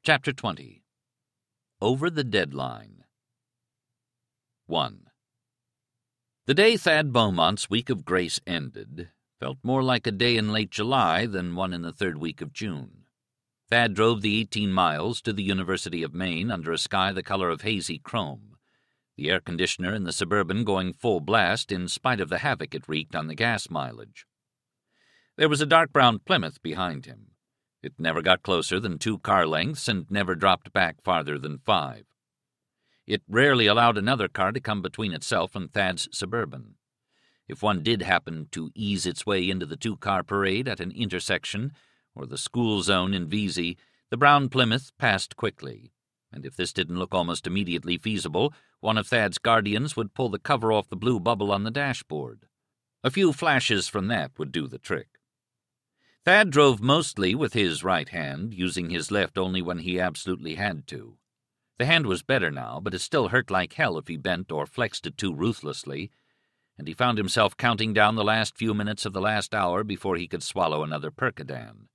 Chapter 20. Over the Deadline. 1. The day Thad Beaumont's week of grace ended felt more like a day in late July than one in the third week of June. Thad drove the 18 miles to the University of Maine under a sky the color of hazy chrome, the air conditioner in the Suburban going full blast in spite of the havoc it wreaked on the gas mileage. There was a dark brown Plymouth behind him. It never got closer than 2 car lengths and never dropped back farther than 5. It rarely allowed another car to come between itself and Thad's Suburban. If one did happen to ease its way into the 2-car parade at an intersection or the school zone in Vesey, the brown Plymouth passed quickly, and if this didn't look almost immediately feasible, one of Thad's guardians would pull the cover off the blue bubble on the dashboard. A few flashes from that would do the trick. Thad drove mostly with his right hand, using his left only when he absolutely had to. The hand was better now, but it still hurt like hell if he bent or flexed it too ruthlessly, and he found himself counting down the last few minutes of the last hour before he could swallow another Percodan.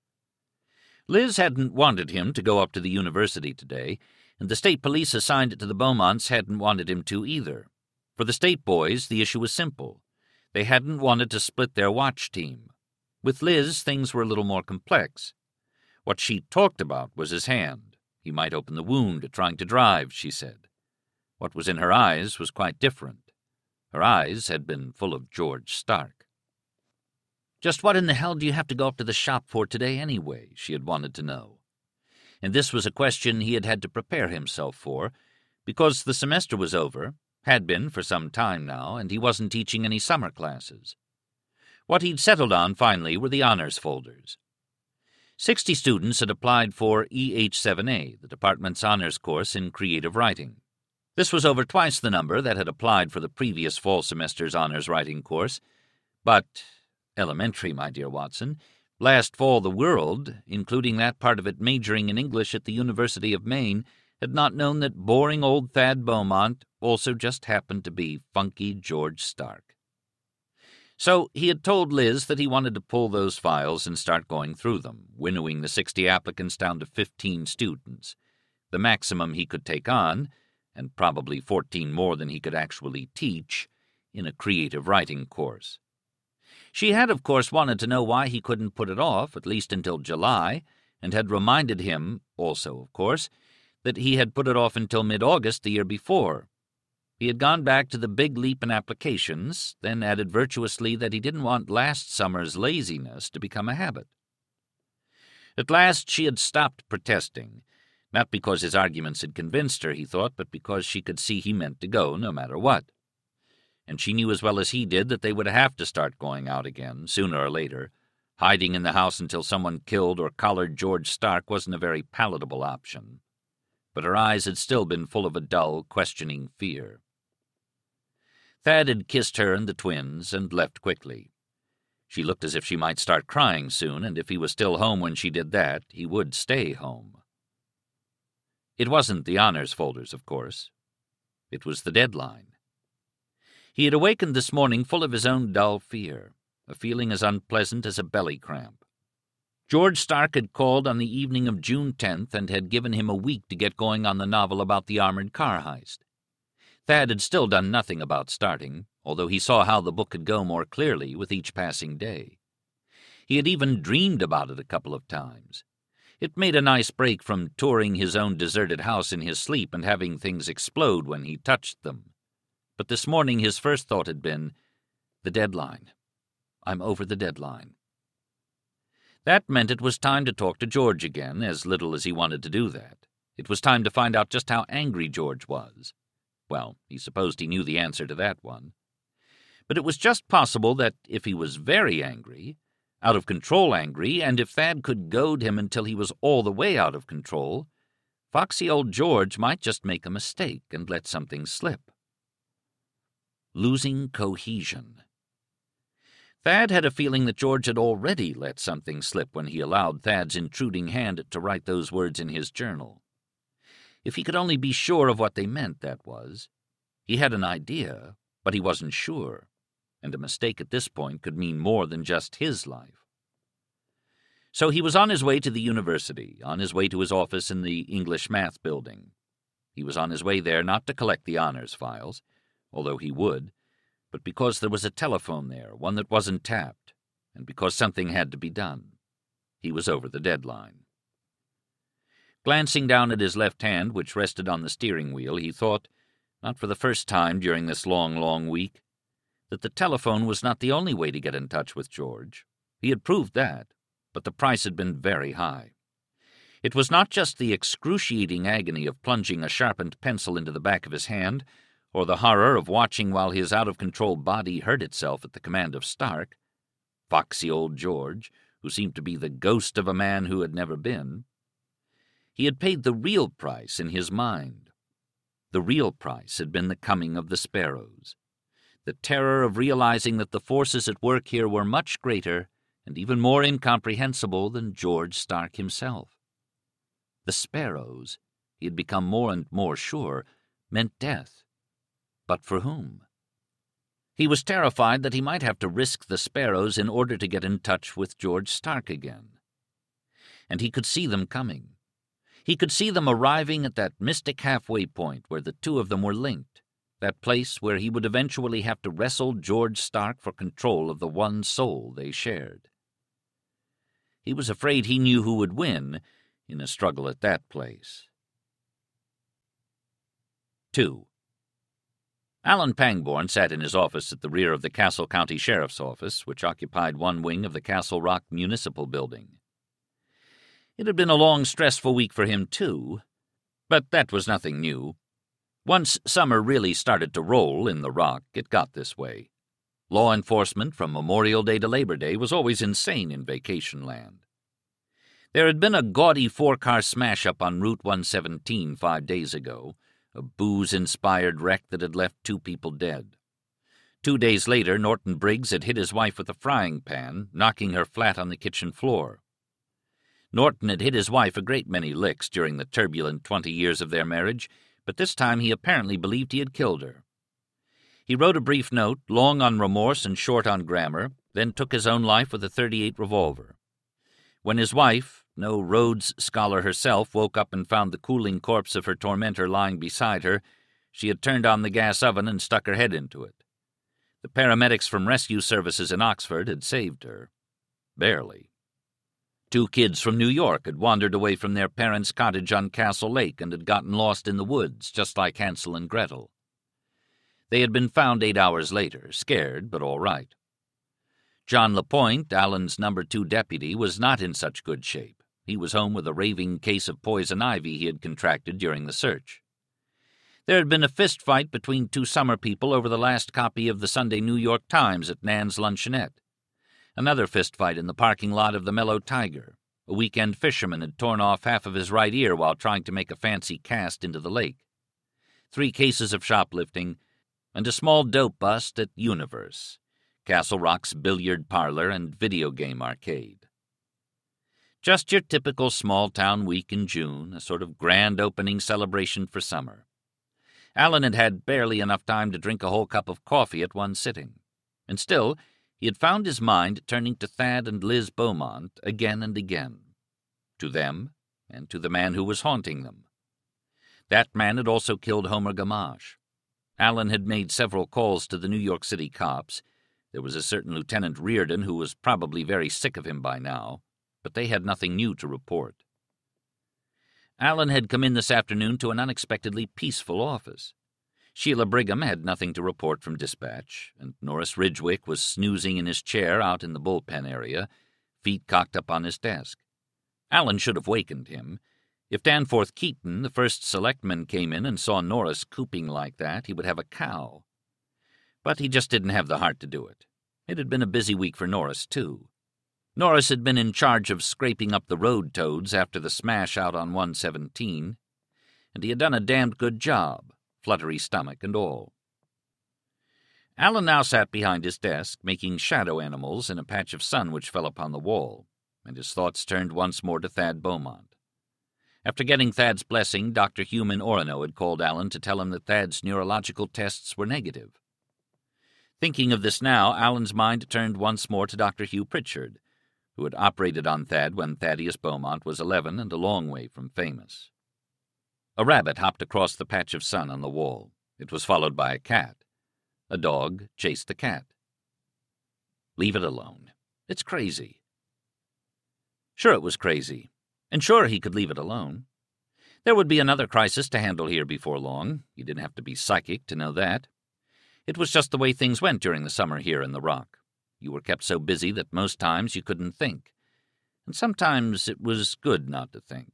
Liz hadn't wanted him to go up to the university today, and the state police assigned to the Beaumonts hadn't wanted him to either. For the state boys, the issue was simple. They hadn't wanted to split their watch team. With Liz, things were a little more complex. What she talked about was his hand. He might open the wound trying to drive, she said. What was in her eyes was quite different. Her eyes had been full of George Stark. Just what in the hell do you have to go up to the shop for today anyway, she had wanted to know. And this was a question he had had to prepare himself for, because the semester was over, had been for some time now, and he wasn't teaching any summer classes. What he'd settled on, finally, were the honors folders. 60 students had applied for EH7A, the department's honors course in creative writing. This was over twice the number that had applied for the previous fall semester's honors writing course. But, elementary, my dear Watson, last fall the world, including that part of it majoring in English at the University of Maine, had not known that boring old Thad Beaumont also just happened to be funky George Stark. So he had told Liz that he wanted to pull those files and start going through them, winnowing the 60 applicants down to 15 students, the maximum he could take on, and probably 14 more than he could actually teach, in a creative writing course. She had, of course, wanted to know why he couldn't put it off, at least until July, and had reminded him, also, of course, that he had put it off until mid-August the year before. He had gone back to the big leap in applications, then added virtuously that he didn't want last summer's laziness to become a habit. At last she had stopped protesting, not because his arguments had convinced her, he thought, but because she could see he meant to go no matter what. And she knew as well as he did that they would have to start going out again, sooner or later. Hiding in the house until someone killed or collared George Stark wasn't a very palatable option. But her eyes had still been full of a dull, questioning fear. Thad had kissed her and the twins and left quickly. She looked as if she might start crying soon, and if he was still home when she did that, he would stay home. It wasn't the honors folders, of course. It was the deadline. He had awakened this morning full of his own dull fear, a feeling as unpleasant as a belly cramp. George Stark had called on the evening of June 10th and had given him a week to get going on the novel about the armored car heist. Thad had still done nothing about starting, although he saw how the book could go more clearly with each passing day. He had even dreamed about it a couple of times. It made a nice break from touring his own deserted house in his sleep and having things explode when he touched them. But this morning his first thought had been, the deadline. I'm over the deadline. That meant it was time to talk to George again, as little as he wanted to do that. It was time to find out just how angry George was. Well, he supposed he knew the answer to that one. But it was just possible that if he was very angry, out of control angry, and if Thad could goad him until he was all the way out of control, foxy old George might just make a mistake and let something slip. Losing cohesion. Thad had a feeling that George had already let something slip when he allowed Thad's intruding hand to write those words in his journal. If he could only be sure of what they meant, that was. He had an idea, but he wasn't sure, and a mistake at this point could mean more than just his life. So he was on his way to the university, on his way to his office in the English Math Building. He was on his way there not to collect the honors files, although he would, but because there was a telephone there, one that wasn't tapped, and because something had to be done. He was over the deadline. Glancing down at his left hand, which rested on the steering wheel, he thought, not for the first time during this long week, that the telephone was not the only way to get in touch with George. He had proved that, but the price had been very high. It was not just the excruciating agony of plunging a sharpened pencil into the back of his hand, or the horror of watching while his out-of-control body hurt itself at the command of Stark, foxy old George, who seemed to be the ghost of a man who had never been. He had paid the real price in his mind. The real price had been the coming of the Sparrows, the terror of realizing that the forces at work here were much greater and even more incomprehensible than George Stark himself. The Sparrows, he had become more and more sure, meant death. But for whom? He was terrified that he might have to risk the Sparrows in order to get in touch with George Stark again. And he could see them coming. He could see them arriving at that mystic halfway point where the two of them were linked, that place where he would eventually have to wrestle George Stark for control of the one soul they shared. He was afraid he knew who would win in a struggle at that place. 2. Alan Pangborn sat in his office at the rear of the Castle County Sheriff's Office, which occupied one wing of the Castle Rock Municipal Building. It had been a long, stressful week for him, too, but that was nothing new. Once summer really started to roll in the Rock, it got this way. Law enforcement from Memorial Day to Labor Day was always insane in vacation land. There had been a gaudy 4-car smash-up on Route 117 5 days ago, a booze-inspired wreck that had left 2 people dead. 2 days later, Norton Briggs had hit his wife with a frying pan, knocking her flat on the kitchen floor. Norton had hit his wife a great many licks during the turbulent 20 years of their marriage, but this time he apparently believed he had killed her. He wrote a brief note, long on remorse and short on grammar, then took his own life with a .38 revolver. When his wife, no Rhodes Scholar herself, woke up and found the cooling corpse of her tormentor lying beside her, she had turned on the gas oven and stuck her head into it. The paramedics from rescue services in Oxford had saved her. Barely. 2 kids from New York had wandered away from their parents' cottage on Castle Lake and had gotten lost in the woods, just like Hansel and Gretel. They had been found 8 hours later, scared, but all right. John LaPointe, Alan's No. 2 deputy, was not in such good shape. He was home with a raving case of poison ivy he had contracted during the search. There had been a fist fight between 2 summer people over the last copy of the Sunday New York Times at Nan's Luncheonette. Another fist fight in the parking lot of the Mellow Tiger. A weekend fisherman had torn off half of his right ear while trying to make a fancy cast into the lake. 3 cases of shoplifting, and a small dope bust at Universe, Castle Rock's billiard parlor and video game arcade. Just your typical small-town week in June, a sort of grand opening celebration for summer. Alan had had barely enough time to drink a whole cup of coffee at one sitting, and still he had found his mind turning to Thad and Liz Beaumont again and again, to them and to the man who was haunting them. That man had also killed Homer Gamache. Alan had made several calls to the New York City cops. There was a certain Lieutenant Reardon who was probably very sick of him by now, but they had nothing new to report. Alan had come in this afternoon to an unexpectedly peaceful office. Sheila Brigham had nothing to report from dispatch, and Norris Ridgwick was snoozing in his chair out in the bullpen area, feet cocked up on his desk. Alan should have wakened him. If Danforth Keaton, the first selectman, came in and saw Norris cooping like that, he would have a cow. But he just didn't have the heart to do it. It had been a busy week for Norris, too. Norris had been in charge of scraping up the road toads after the smash out on 117, and he had done a damned good job, fluttery stomach and all. Alan now sat behind his desk, making shadow animals in a patch of sun which fell upon the wall, and his thoughts turned once more to Thad Beaumont. After getting Thad's blessing, Dr. Heumann Orono had called Alan to tell him that Thad's neurological tests were negative. Thinking of this now, Alan's mind turned once more to Dr. Hugh Pritchard, who had operated on Thad when Thaddeus Beaumont was 11 and a long way from famous. A rabbit hopped across the patch of sun on the wall. It was followed by a cat. A dog chased the cat. Leave it alone. It's crazy. Sure, it was crazy. And sure, he could leave it alone. There would be another crisis to handle here before long. You didn't have to be psychic to know that. It was just the way things went during the summer here in the Rock. You were kept so busy that most times you couldn't think. And sometimes it was good not to think.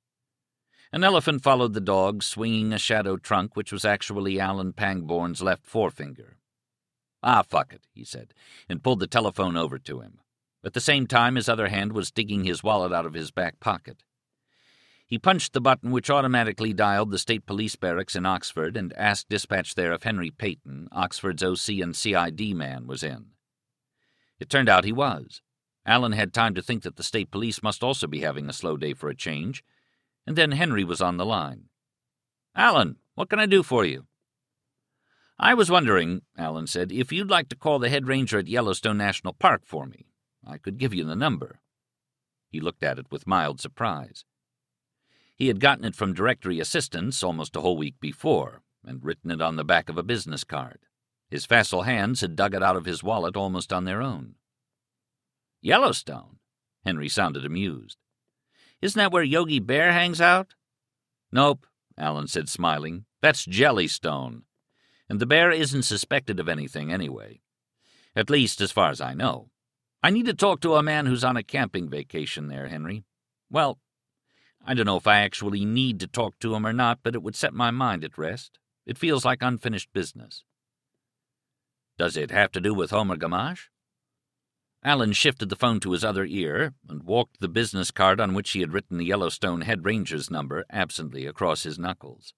An elephant followed the dog, swinging a shadow trunk which was actually Alan Pangborn's left forefinger. "Ah, fuck it," he said, and pulled the telephone over to him. At the same time, his other hand was digging his wallet out of his back pocket. He punched the button which automatically dialed the State Police Barracks in Oxford and asked dispatch there if Henry Peyton, Oxford's OC and CID man, was in. It turned out he was. Alan had time to think that the State Police must also be having a slow day for a change, and then Henry was on the line. "Alan, what can I do for you?" "I was wondering," Alan said, "if you'd like to call the head ranger at Yellowstone National Park for me. I could give you the number." He looked at it with mild surprise. He had gotten it from directory assistants almost a whole week before, and written it on the back of a business card. His facile hands had dug it out of his wallet almost on their own. "Yellowstone?" Henry sounded amused. "Isn't that where Yogi Bear hangs out?" "Nope," Alan said, smiling. "That's Jellystone. And the bear isn't suspected of anything anyway. At least, as far as I know. I need to talk to a man who's on a camping vacation there, Henry. Well, I don't know if I actually need to talk to him or not, but it would set my mind at rest. It feels like unfinished business." "Does it have to do with Homer Gamache?" Alan shifted the phone to his other ear and walked the business card on which he had written the Yellowstone head ranger's number absently across his knuckles.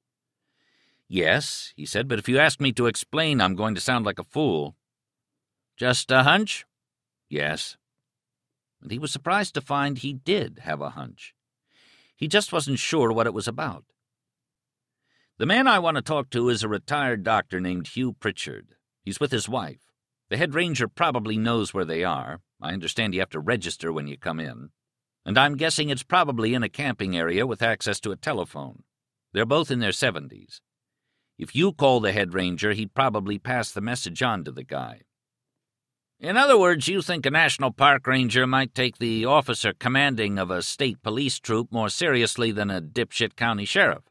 "Yes," he said, "but if you ask me to explain, I'm going to sound like a fool." "Just a hunch?" "Yes." And he was surprised to find he did have a hunch. He just wasn't sure what it was about. "The man I want to talk to is a retired doctor named Hugh Pritchard. He's with his wife. The head ranger probably knows where they are. I understand you have to register when you come in. And I'm guessing it's probably in a camping area with access to a telephone. They're both in their 70s. If you call the head ranger, he'd probably pass the message on to the guy." "In other words, you think a national park ranger might take the officer commanding of a state police troop more seriously than a dipshit county sheriff?"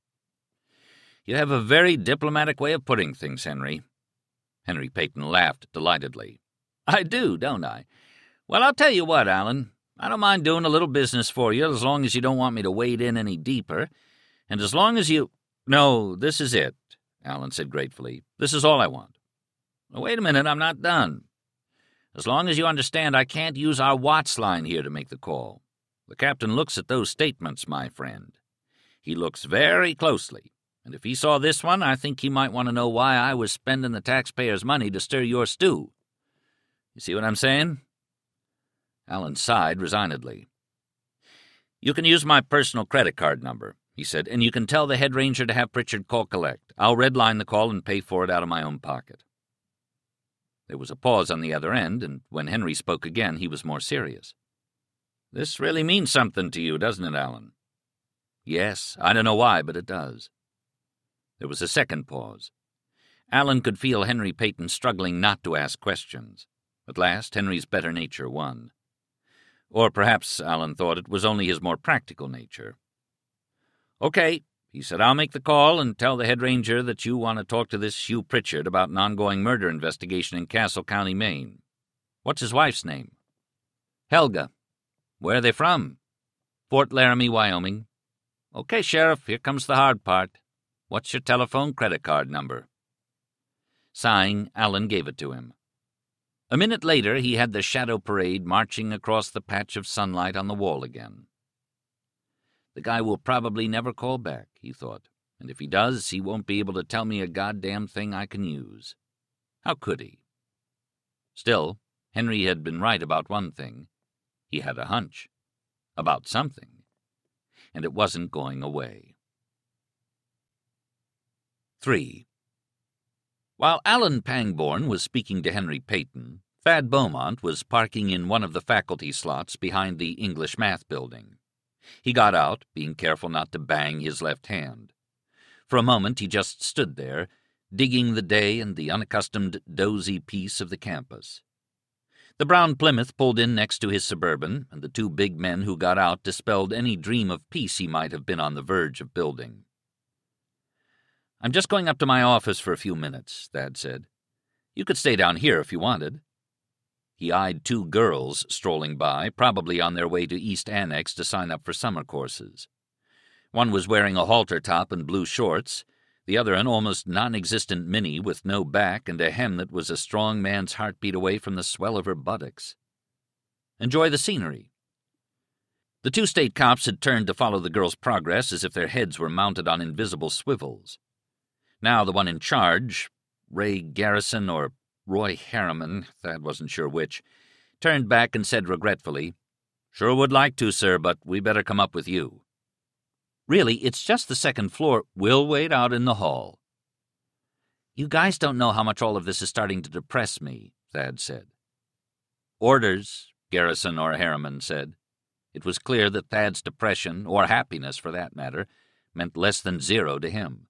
"You have a very diplomatic way of putting things, Henry." Henry Peyton laughed delightedly. "I do, don't I? Well, I'll tell you what, Alan. I don't mind doing a little business for you as long as you don't want me to wade in any deeper, and as long as you—" "No, this is it," Alan said gratefully. "This is all I want." "Wait a minute, I'm not done. As long as you understand I can't use our Watts line here to make the call. The captain looks at those statements, my friend. He looks very closely, and if he saw this one, I think he might want to know why I was spending the taxpayers' money to stir your stew. You see what I'm saying?" Alan sighed resignedly. "You can use my personal credit card number," he said, "and you can tell the head ranger to have Pritchard call collect. I'll redline the call and pay for it out of my own pocket." There was a pause on the other end, and when Henry spoke again, he was more serious. "This really means something to you, doesn't it, Alan?" "Yes, I don't know why, but it does." There was a second pause. Alan could feel Henry Peyton struggling not to ask questions. At last, Henry's better nature won. Or perhaps, Alan thought, it was only his more practical nature. "Okay," he said, "I'll make the call and tell the head ranger that you want to talk to this Hugh Pritchard about an ongoing murder investigation in Castle County, Maine. What's his wife's name?" "Helga." "Where are they from?" "Fort Laramie, Wyoming." "Okay, Sheriff, here comes the hard part. What's your telephone credit card number?" Sighing, Alan gave it to him. A minute later, he had the shadow parade marching across the patch of sunlight on the wall again. The guy will probably never call back, he thought, and if he does, he won't be able to tell me a goddamn thing I can use. How could he? Still, Henry had been right about one thing. He had a hunch. About something. And it wasn't going away. 3. While Alan Pangborn was speaking to Henry Peyton, Thad Beaumont was parking in one of the faculty slots behind the English math building. He got out, being careful not to bang his left hand. For a moment he just stood there, digging the day and the unaccustomed, dozy peace of the campus. The brown Plymouth pulled in next to his Suburban, and the two big men who got out dispelled any dream of peace he might have been on the verge of building. "I'm just going up to my office for a few minutes," Thad said. "You could stay down here if you wanted." He eyed two girls strolling by, probably on their way to East Annex to sign up for summer courses. One was wearing a halter top and blue shorts, the other an almost non-existent mini with no back and a hem that was a strong man's heartbeat away from the swell of her buttocks. "Enjoy the scenery." The two state cops had turned to follow the girls' progress as if their heads were mounted on invisible swivels. Now the one in charge, Ray Garrison or Roy Harriman, Thad wasn't sure which, turned back and said regretfully, "Sure would like to, sir, but we better come up with you." "Really, it's just the second floor. We'll wait out in the hall." "You guys don't know how much all of this is starting to depress me," Thad said. "Orders," Garrison or Harriman said. It was clear that Thad's depression, or happiness for that matter, meant less than zero to him.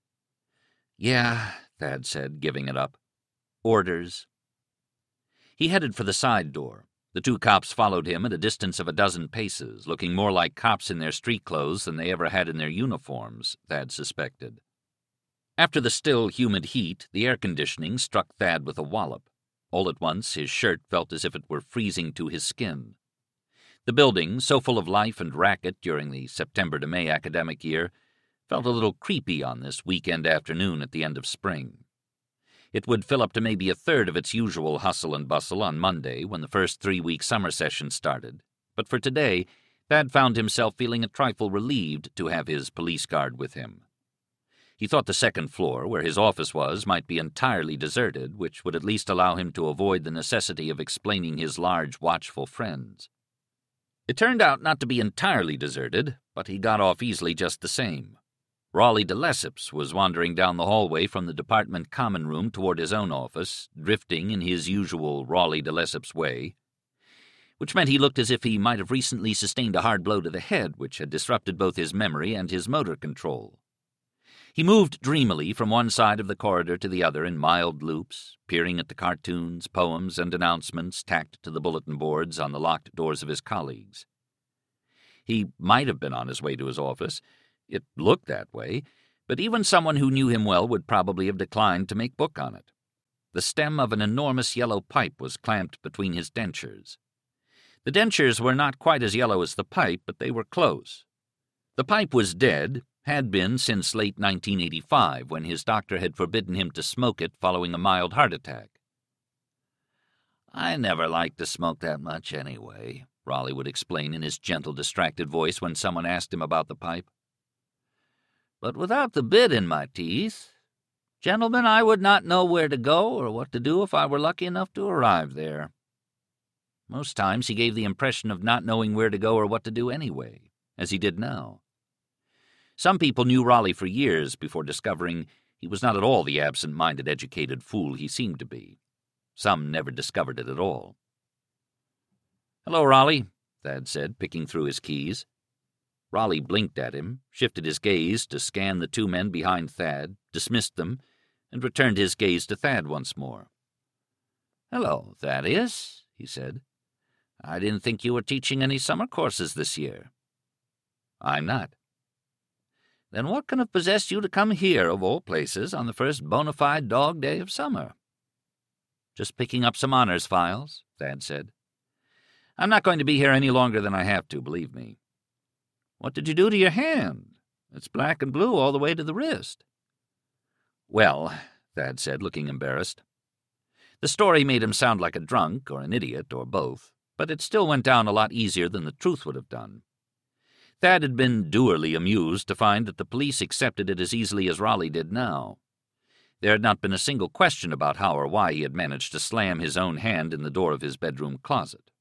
"Yeah," Thad said, giving it up. "Orders." He headed for the side door. The two cops followed him at a distance of a dozen paces, looking more like cops in their street clothes than they ever had in their uniforms, Thad suspected. After the still, humid heat, the air conditioning struck Thad with a wallop. All at once, his shirt felt as if it were freezing to his skin. The building, so full of life and racket during the September to May academic year, felt a little creepy on this weekend afternoon at the end of spring. It would fill up to maybe a third of its usual hustle and bustle on Monday when the first 3-week summer session started, but for today, Thad found himself feeling a trifle relieved to have his police guard with him. He thought the second floor, where his office was, might be entirely deserted, which would at least allow him to avoid the necessity of explaining his large, watchful friends. It turned out not to be entirely deserted, but he got off easily just the same. Raleigh de Lesseps was wandering down the hallway from the department common room toward his own office, drifting in his usual Raleigh de Lesseps way, which meant he looked as if he might have recently sustained a hard blow to the head, which had disrupted both his memory and his motor control. He moved dreamily from one side of the corridor to the other in mild loops, peering at the cartoons, poems, and announcements tacked to the bulletin boards on the locked doors of his colleagues. He might have been on his way to his office. It looked that way, but even someone who knew him well would probably have declined to make book on it. The stem of an enormous yellow pipe was clamped between his dentures. The dentures were not quite as yellow as the pipe, but they were close. The pipe was dead, had been since late 1985, when his doctor had forbidden him to smoke it following a mild heart attack. "I never liked to smoke that much anyway," Raleigh would explain in his gentle, distracted voice when someone asked him about the pipe. "But without the bit in my teeth, gentlemen, I would not know where to go or what to do if I were lucky enough to arrive there." Most times he gave the impression of not knowing where to go or what to do anyway, as he did now. Some people knew Raleigh for years before discovering he was not at all the absent-minded, educated fool he seemed to be. Some never discovered it at all. "Hello, Raleigh," Thad said, picking through his keys. Raleigh blinked at him, shifted his gaze to scan the two men behind Thad, dismissed them, and returned his gaze to Thad once more. "Hello, Thaddeus," he said. "I didn't think you were teaching any summer courses this year." "I'm not." "Then what can have possessed you to come here, of all places, on the first bona fide dog day of summer?" "Just picking up some honors files," Thad said. "I'm not going to be here any longer than I have to, believe me." "What did you do to your hand? It's black and blue all the way to the wrist." "Well," Thad said, looking embarrassed. The story made him sound like a drunk or an idiot or both, but it still went down a lot easier than the truth would have done. Thad had been dourly amused to find that the police accepted it as easily as Raleigh did now. There had not been a single question about how or why he had managed to slam his own hand in the door of his bedroom closet.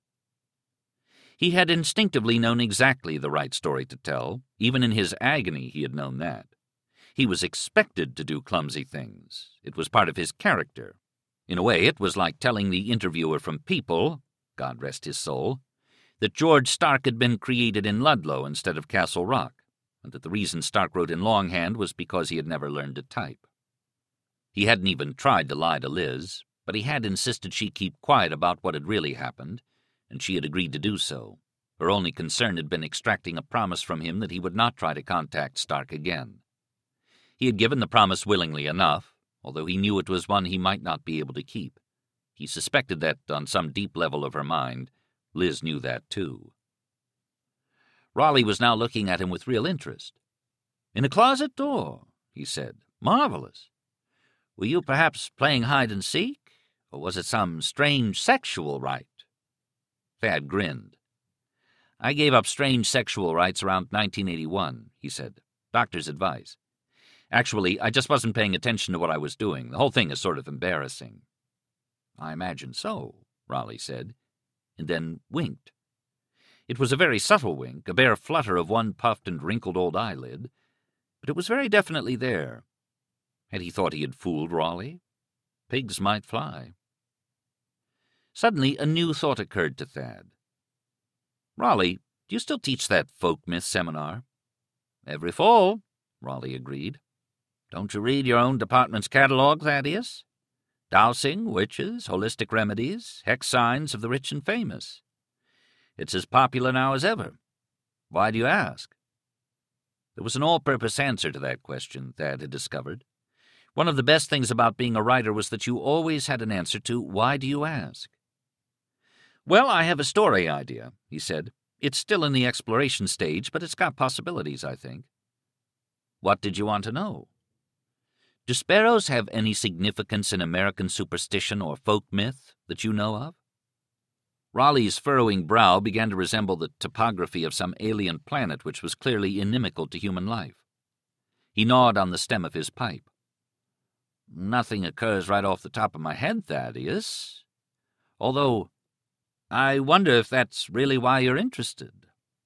He had instinctively known exactly the right story to tell. Even in his agony he had known that. He was expected to do clumsy things. It was part of his character. In a way, it was like telling the interviewer from People, God rest his soul, that George Stark had been created in Ludlow instead of Castle Rock, and that the reason Stark wrote in longhand was because he had never learned to type. He hadn't even tried to lie to Liz, but he had insisted she keep quiet about what had really happened, and she had agreed to do so. Her only concern had been extracting a promise from him that he would not try to contact Stark again. He had given the promise willingly enough, although he knew it was one he might not be able to keep. He suspected that, on some deep level of her mind, Liz knew that too. Raleigh was now looking at him with real interest. "In a closet door," he said. "Marvelous. Were you perhaps playing hide-and-seek, or was it some strange sexual rite?" Thad grinned. "I gave up strange sexual rites around 1981, he said. "Doctor's advice. Actually, I just wasn't paying attention to what I was doing. The whole thing is sort of embarrassing." "I imagine so," Raleigh said, and then winked. It was a very subtle wink, a bare flutter of one puffed and wrinkled old eyelid, but it was very definitely there. Had he thought he had fooled Raleigh? Pigs might fly. Suddenly, a new thought occurred to Thad. "Raleigh, do you still teach that folk myth seminar?" "Every fall," Raleigh agreed. "Don't you read your own department's catalog, Thaddeus? Dowsing, witches, holistic remedies, hex signs of the rich and famous. It's as popular now as ever. Why do you ask?" There was an all-purpose answer to that question, Thad had discovered. One of the best things about being a writer was that you always had an answer to "Why do you ask?" "Well, I have a story idea," he said. "It's still in the exploration stage, but it's got possibilities, I think." "What did you want to know?" "Do sparrows have any significance in American superstition or folk myth that you know of?" Raleigh's furrowing brow began to resemble the topography of some alien planet which was clearly inimical to human life. He gnawed on the stem of his pipe. "Nothing occurs right off the top of my head, Thaddeus. Although, I wonder if that's really why you're interested."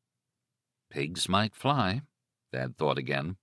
Pigs might fly, Thad thought again.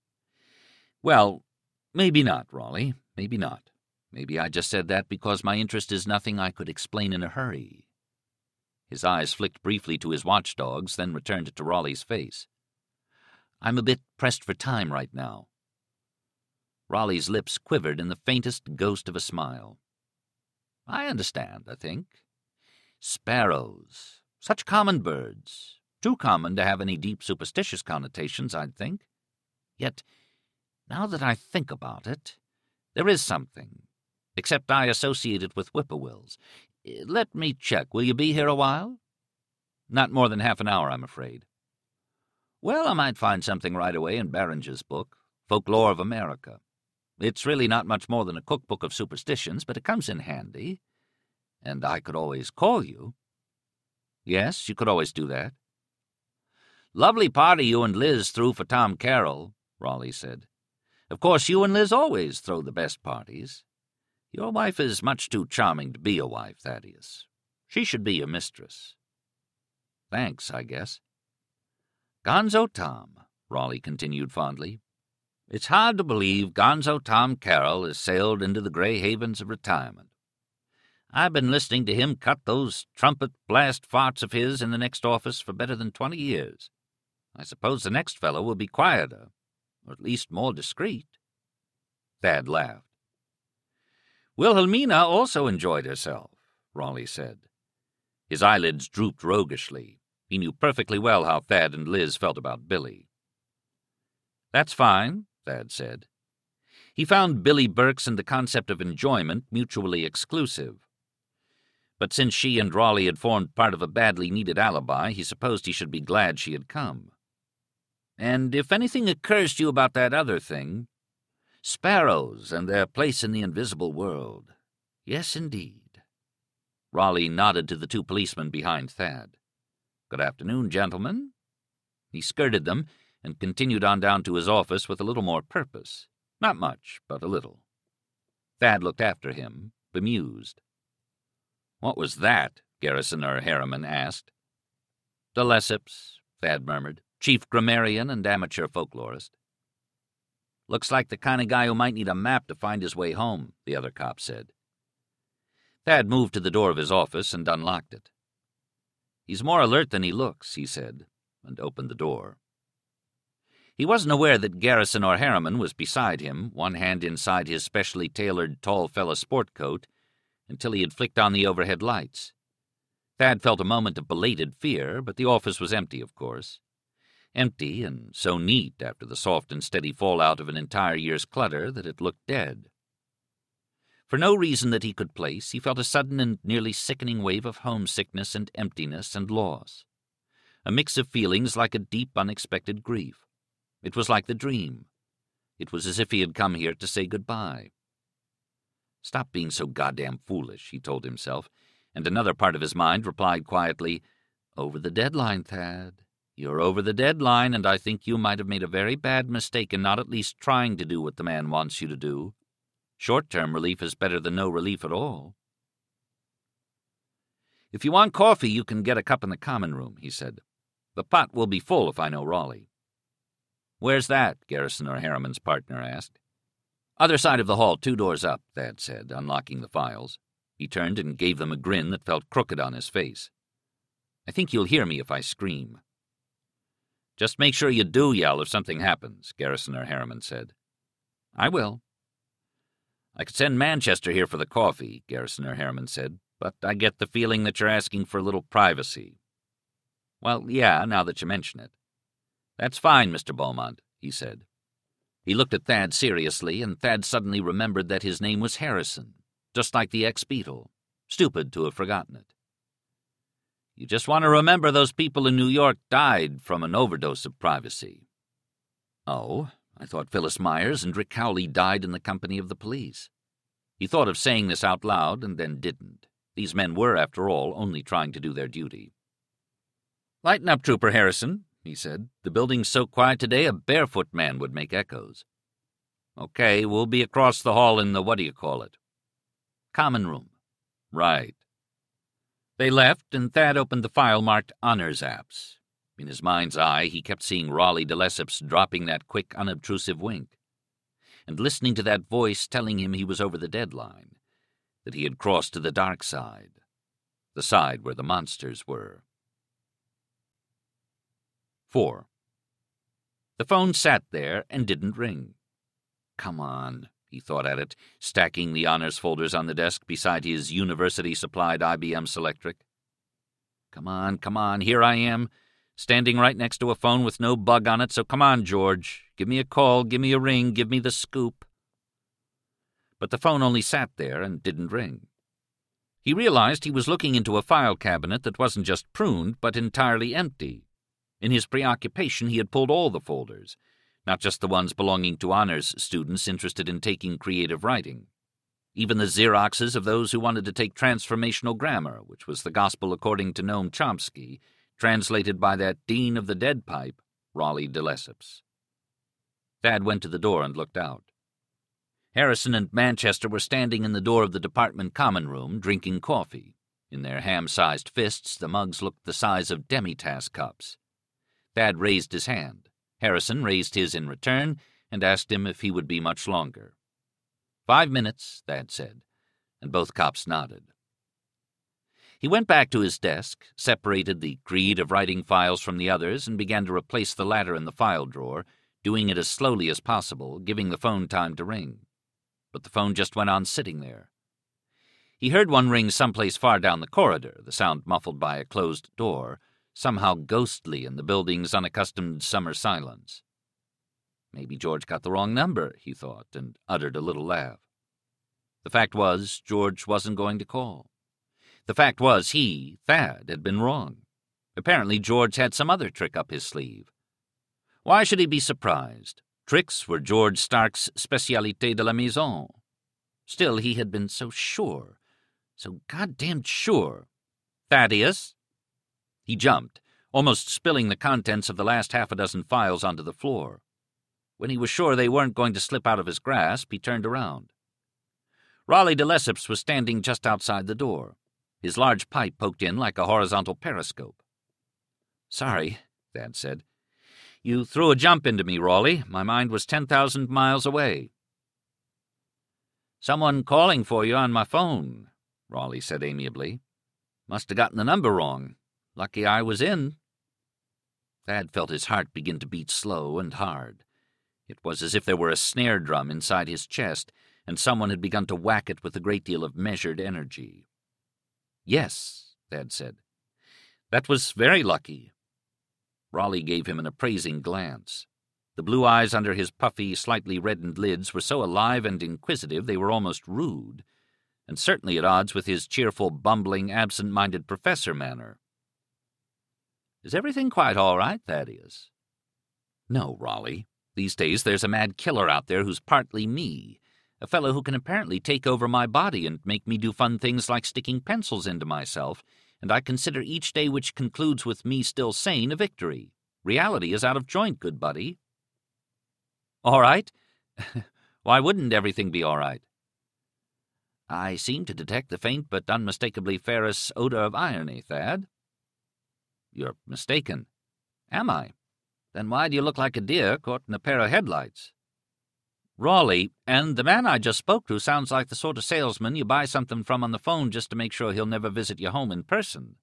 "Well, maybe not, Raleigh, maybe not. Maybe I just said that because my interest is nothing I could explain in a hurry." His eyes flicked briefly to his watchdogs, then returned to Raleigh's face. "I'm a bit pressed for time right now." Raleigh's lips quivered in the faintest ghost of a smile. "I understand, I think. Sparrows. Such common birds. Too common to have any deep superstitious connotations, I'd think. Yet, now that I think about it, there is something, except I associate it with whippoorwills. Let me check. Will you be here a while?" "Not more than half an hour, I'm afraid." "Well, I might find something right away in Barringer's book, Folklore of America. It's really not much more than a cookbook of superstitions, but it comes in handy. And I could always call you." "Yes, you could always do that." "Lovely party you and Liz threw for Tom Carroll," Raleigh said. "Of course, you and Liz always throw the best parties. Your wife is much too charming to be a wife, Thaddeus. She should be your mistress." "Thanks, I guess." "Gonzo Tom," Raleigh continued fondly. "It's hard to believe Gonzo Tom Carroll has sailed into the gray havens of retirement. I've been listening to him cut those trumpet blast farts of his in the next office for better than 20 years. I suppose the next fellow will be quieter, or at least more discreet." Thad laughed. "Wilhelmina also enjoyed herself," Raleigh said. His eyelids drooped roguishly. He knew perfectly well how Thad and Liz felt about Billy. "That's fine," Thad said. He found Billy Burks and the concept of enjoyment mutually exclusive. But since she and Raleigh had formed part of a badly needed alibi, he supposed he should be glad she had come. "And if anything occurs to you about that other thing, sparrows and their place in the invisible world. Yes, indeed." Raleigh nodded to the two policemen behind Thad. "Good afternoon, gentlemen." He skirted them and continued on down to his office with a little more purpose. Not much, but a little. Thad looked after him, bemused. "What was that?" Garrison Harriman asked. "De Lesseps," Thad murmured, "chief grammarian and amateur folklorist." "Looks like the kind of guy who might need a map to find his way home," the other cop said. Thad moved to the door of his office and unlocked it. "He's more alert than he looks," he said, and opened the door. He wasn't aware that Garrison or Harriman was beside him, one hand inside his specially tailored tall fella sport coat, until he had flicked on the overhead lights. Thad felt a moment of belated fear, but the office was empty, of course. Empty, and so neat after the soft and steady fallout of an entire year's clutter that it looked dead. For no reason that he could place, he felt a sudden and nearly sickening wave of homesickness and emptiness and loss. A mix of feelings like a deep, unexpected grief. It was like the dream. It was as if he had come here to say goodbye. "Stop being so goddamn foolish," he told himself, and another part of his mind replied quietly, "Over the deadline, Thad. You're over the deadline, and I think you might have made a very bad mistake in not at least trying to do what the man wants you to do. Short-term relief is better than no relief at all." "If you want coffee, you can get a cup in the common room," he said. "The pot will be full if I know Raleigh." "Where's that?" Garrison or Harriman's partner asked. "Other side of the hall, 2 doors up," Thad said, unlocking the files. He turned and gave them a grin that felt crooked on his face. "I think you'll hear me if I scream." "Just make sure you do yell if something happens," Garrison or Harriman said. "I will." "I could send Manchester here for the coffee," Garrison or Harriman said, "but I get the feeling that you're asking for a little privacy." "Well, yeah, now that you mention it." "That's fine, Mr. Beaumont," he said. He looked at Thad seriously, and Thad suddenly remembered that his name was Harrison, just like the ex-Beatle. Stupid to have forgotten it. "You just want to remember those people in New York died from an overdose of privacy." "Oh, I thought Phyllis Myers and Rick Cowley died in the company of the police." He thought of saying this out loud and then didn't. These men were, after all, only trying to do their duty. "Lighten up, Trooper Harrison," he said. "The building's so quiet today a barefoot man would make echoes." "Okay, we'll be across the hall in the what-do-you-call-it?" "Common room." "Right." They left, and Thad opened the file marked Honors Apps. In his mind's eye, he kept seeing Raleigh de Lesseps dropping that quick, unobtrusive wink, and listening to that voice telling him he was over the deadline, that he had crossed to the dark side, the side where the monsters were. 4. The phone sat there and didn't ring. Come on, he thought at it, stacking the honors folders on the desk beside his university-supplied IBM Selectric. Come on, here I am, standing right next to a phone with no bug on it, so come on, George. Give me a call, give me a ring, give me the scoop. But the phone only sat there and didn't ring. He realized he was looking into a file cabinet that wasn't just pruned, but entirely empty. In his preoccupation, he had pulled all the folders, not just the ones belonging to honors students interested in taking creative writing. Even the Xeroxes of those who wanted to take transformational grammar, which was the gospel according to Noam Chomsky, translated by that dean of the dead pipe, Raleigh de Lesseps. Thad went to the door and looked out. Harrison and Manchester were standing in the door of the department common room, drinking coffee. In their ham-sized fists, the mugs looked the size of demi-tasse cups. Thad raised his hand. Harrison raised his in return and asked him if he would be much longer. 5 minutes, Thad said, and both cops nodded. He went back to his desk, separated the creative writing files from the others, and began to replace the latter in the file drawer, doing it as slowly as possible, giving the phone time to ring. But the phone just went on sitting there. He heard one ring someplace far down the corridor, the sound muffled by a closed door, somehow ghostly in the building's unaccustomed summer silence. Maybe George got the wrong number, he thought, and uttered a little laugh. The fact was, George wasn't going to call. The fact was, he, Thad, had been wrong. Apparently George had some other trick up his sleeve. Why should he be surprised? Tricks were George Stark's spécialité de la maison. Still, he had been so sure, so goddamn sure. Thaddeus? He jumped, almost spilling the contents of the last half a dozen files onto the floor. When he was sure they weren't going to slip out of his grasp, he turned around. Raleigh de Lesseps was standing just outside the door. His large pipe poked in like a horizontal periscope. "Sorry," Thad said. "You threw a jump into me, Raleigh. My mind was 10,000 miles away." "Someone calling for you on my phone." Raleigh said amiably. "Must have gotten the number wrong. Lucky I was in." Thad felt his heart begin to beat slow and hard. It was as if there were a snare drum inside his chest, and someone had begun to whack it with a great deal of measured energy. "Yes," Thad said. "That was very lucky." Raleigh gave him an appraising glance. The blue eyes under his puffy, slightly reddened lids were so alive and inquisitive they were almost rude, and certainly at odds with his cheerful, bumbling, absent-minded professor manner. "Is everything quite all right, Thaddeus?" "No, Raleigh. These days there's a mad killer out there who's partly me, a fellow who can apparently take over my body and make me do fun things like sticking pencils into myself, and I consider each day which concludes with me still sane a victory. Reality is out of joint, good buddy." "All right? Why wouldn't everything be all right?" "I seem to detect the faint but unmistakably ferrous odor of irony, Thad." "You're mistaken." "Am I? Then why do you look like a deer caught in a pair of headlights?" "Raleigh, and the man I just spoke to sounds like the sort of salesman you buy something from on the phone just to make sure he'll never visit your home in person."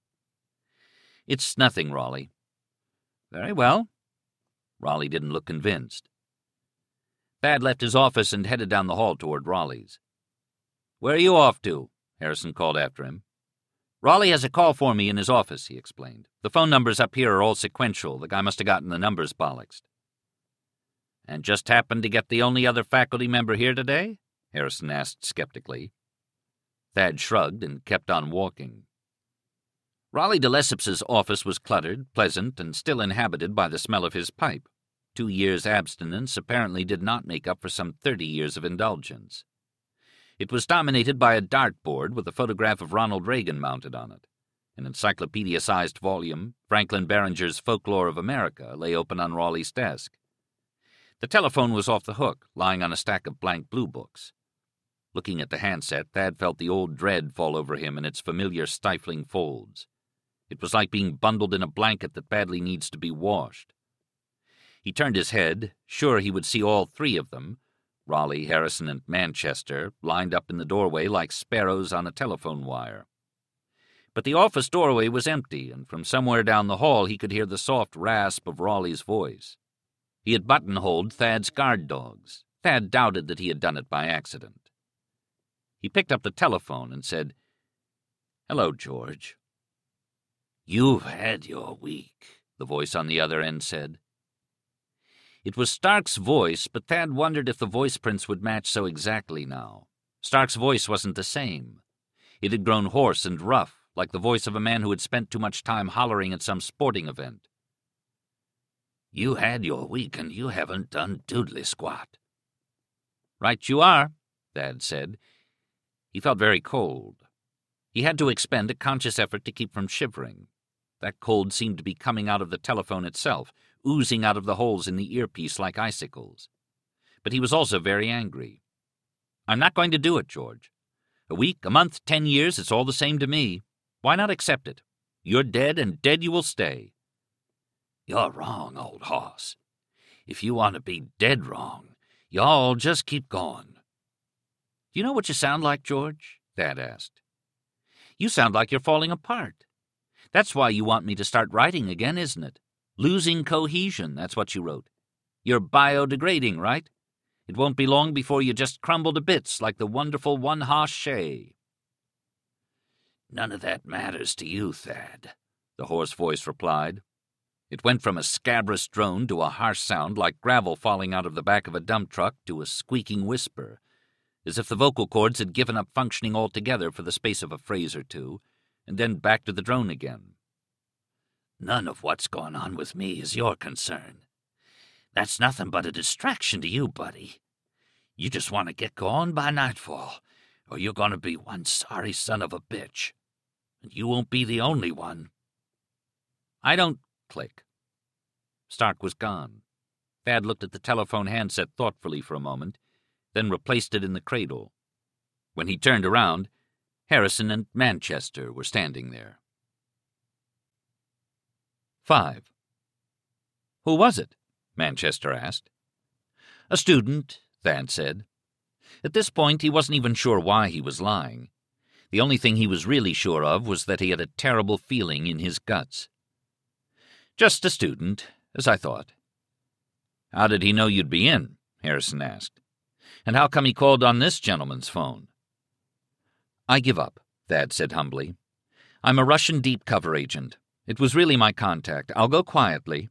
"It's nothing, Raleigh." "Very well." Raleigh didn't look convinced. Thad left his office and headed down the hall toward Raleigh's. "Where are you off to?" Harrison called after him. "Raleigh has a call for me in his office," he explained. "The phone numbers up here are all sequential. The guy must have gotten the numbers bollocksed." "And just happened to get the only other faculty member here today?" Harrison asked skeptically. Thad shrugged and kept on walking. Raleigh de Lesseps's office was cluttered, pleasant, and still inhabited by the smell of his pipe. 2 years' abstinence apparently did not make up for some 30 years of indulgence. It was dominated by a dartboard with a photograph of Ronald Reagan mounted on it. An encyclopedia-sized volume, Franklin Behringer's Folklore of America, lay open on Raleigh's desk. The telephone was off the hook, lying on a stack of blank blue books. Looking at the handset, Thad felt the old dread fall over him in its familiar stifling folds. It was like being bundled in a blanket that badly needs to be washed. He turned his head, sure he would see all 3 of them, Raleigh, Harrison, and Manchester, lined up in the doorway like sparrows on a telephone wire. But the office doorway was empty, and from somewhere down the hall he could hear the soft rasp of Raleigh's voice. He had buttonholed Thad's guard dogs. Thad doubted that he had done it by accident. He picked up the telephone and said, "Hello, George." "You've had your week," the voice on the other end said. It was Stark's voice, but Thad wondered if the voice prints would match so exactly now. Stark's voice wasn't the same. It had grown hoarse and rough, like the voice of a man who had spent too much time hollering at some sporting event. "You had your week, and you haven't done doodly squat." "Right you are," Thad said. He felt very cold. He had to expend a conscious effort to keep from shivering. That cold seemed to be coming out of the telephone itself, oozing out of the holes in the earpiece like icicles. But he was also very angry. "I'm not going to do it, George. A week, a month, 10 years, it's all the same to me. Why not accept it? You're dead, and dead you will stay." "You're wrong, old hoss. If you want to be dead wrong, y'all just keep going." "Do you know what you sound like, George?" Thad asked. "You sound like you're falling apart. That's why you want me to start writing again, isn't it? Losing cohesion, that's what you wrote. You're biodegrading, right? It won't be long before you just crumble to bits like the wonderful one-hoss shay." "None of that matters to you, Thad," the hoarse voice replied. It went from a scabrous drone to a harsh sound like gravel falling out of the back of a dump truck to a squeaking whisper, as if the vocal cords had given up functioning altogether for the space of a phrase or two, and then back to the drone again. "None of what's going on with me is your concern. That's nothing but a distraction to you, buddy. You just want to get going by nightfall, or you're going to be one sorry son of a bitch. And you won't be the only one." "I don't—" Click. Stark was gone. Thad looked at the telephone handset thoughtfully for a moment, then replaced it in the cradle. When he turned around, Harrison and Manchester were standing there. 5. "Who was it?" Manchester asked. "A student," Thad said. At this point, he wasn't even sure why he was lying. The only thing he was really sure of was that he had a terrible feeling in his guts. "Just a student, as I thought." "How did he know you'd be in?" Harrison asked. "And how come he called on this gentleman's phone?" "I give up," Thad said humbly. "I'm a Russian deep cover agent. It was really my contact. I'll go quietly."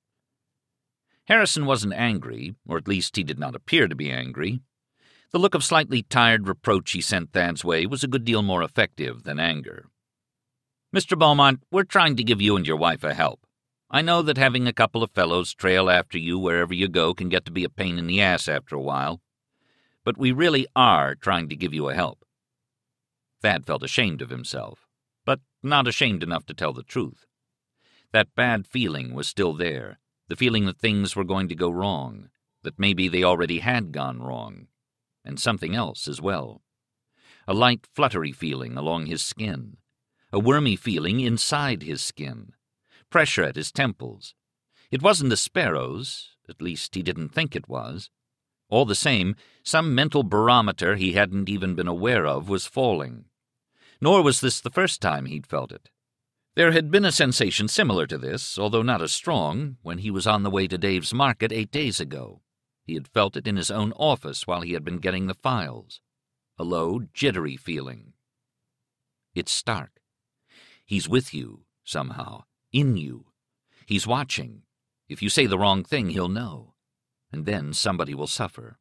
Harrison wasn't angry, or at least he did not appear to be angry. The look of slightly tired reproach he sent Thad's way was a good deal more effective than anger. "Mr. Beaumont, we're trying to give you and your wife a help. I know that having a couple of fellows trail after you wherever you go can get to be a pain in the ass after a while. But we really are trying to give you a help." Thad felt ashamed of himself, but not ashamed enough to tell the truth. That bad feeling was still there, the feeling that things were going to go wrong, that maybe they already had gone wrong, and something else as well. A light fluttery feeling along his skin, a wormy feeling inside his skin, pressure at his temples. It wasn't the sparrows, at least he didn't think it was. All the same, some mental barometer he hadn't even been aware of was falling. Nor was this the first time he'd felt it. There had been a sensation similar to this, although not as strong, when he was on the way to Dave's Market 8 days ago. He had felt it in his own office while he had been getting the files. A low, jittery feeling. It's Stark. He's with you, somehow, in you. He's watching. If you say the wrong thing, he'll know. And then somebody will suffer.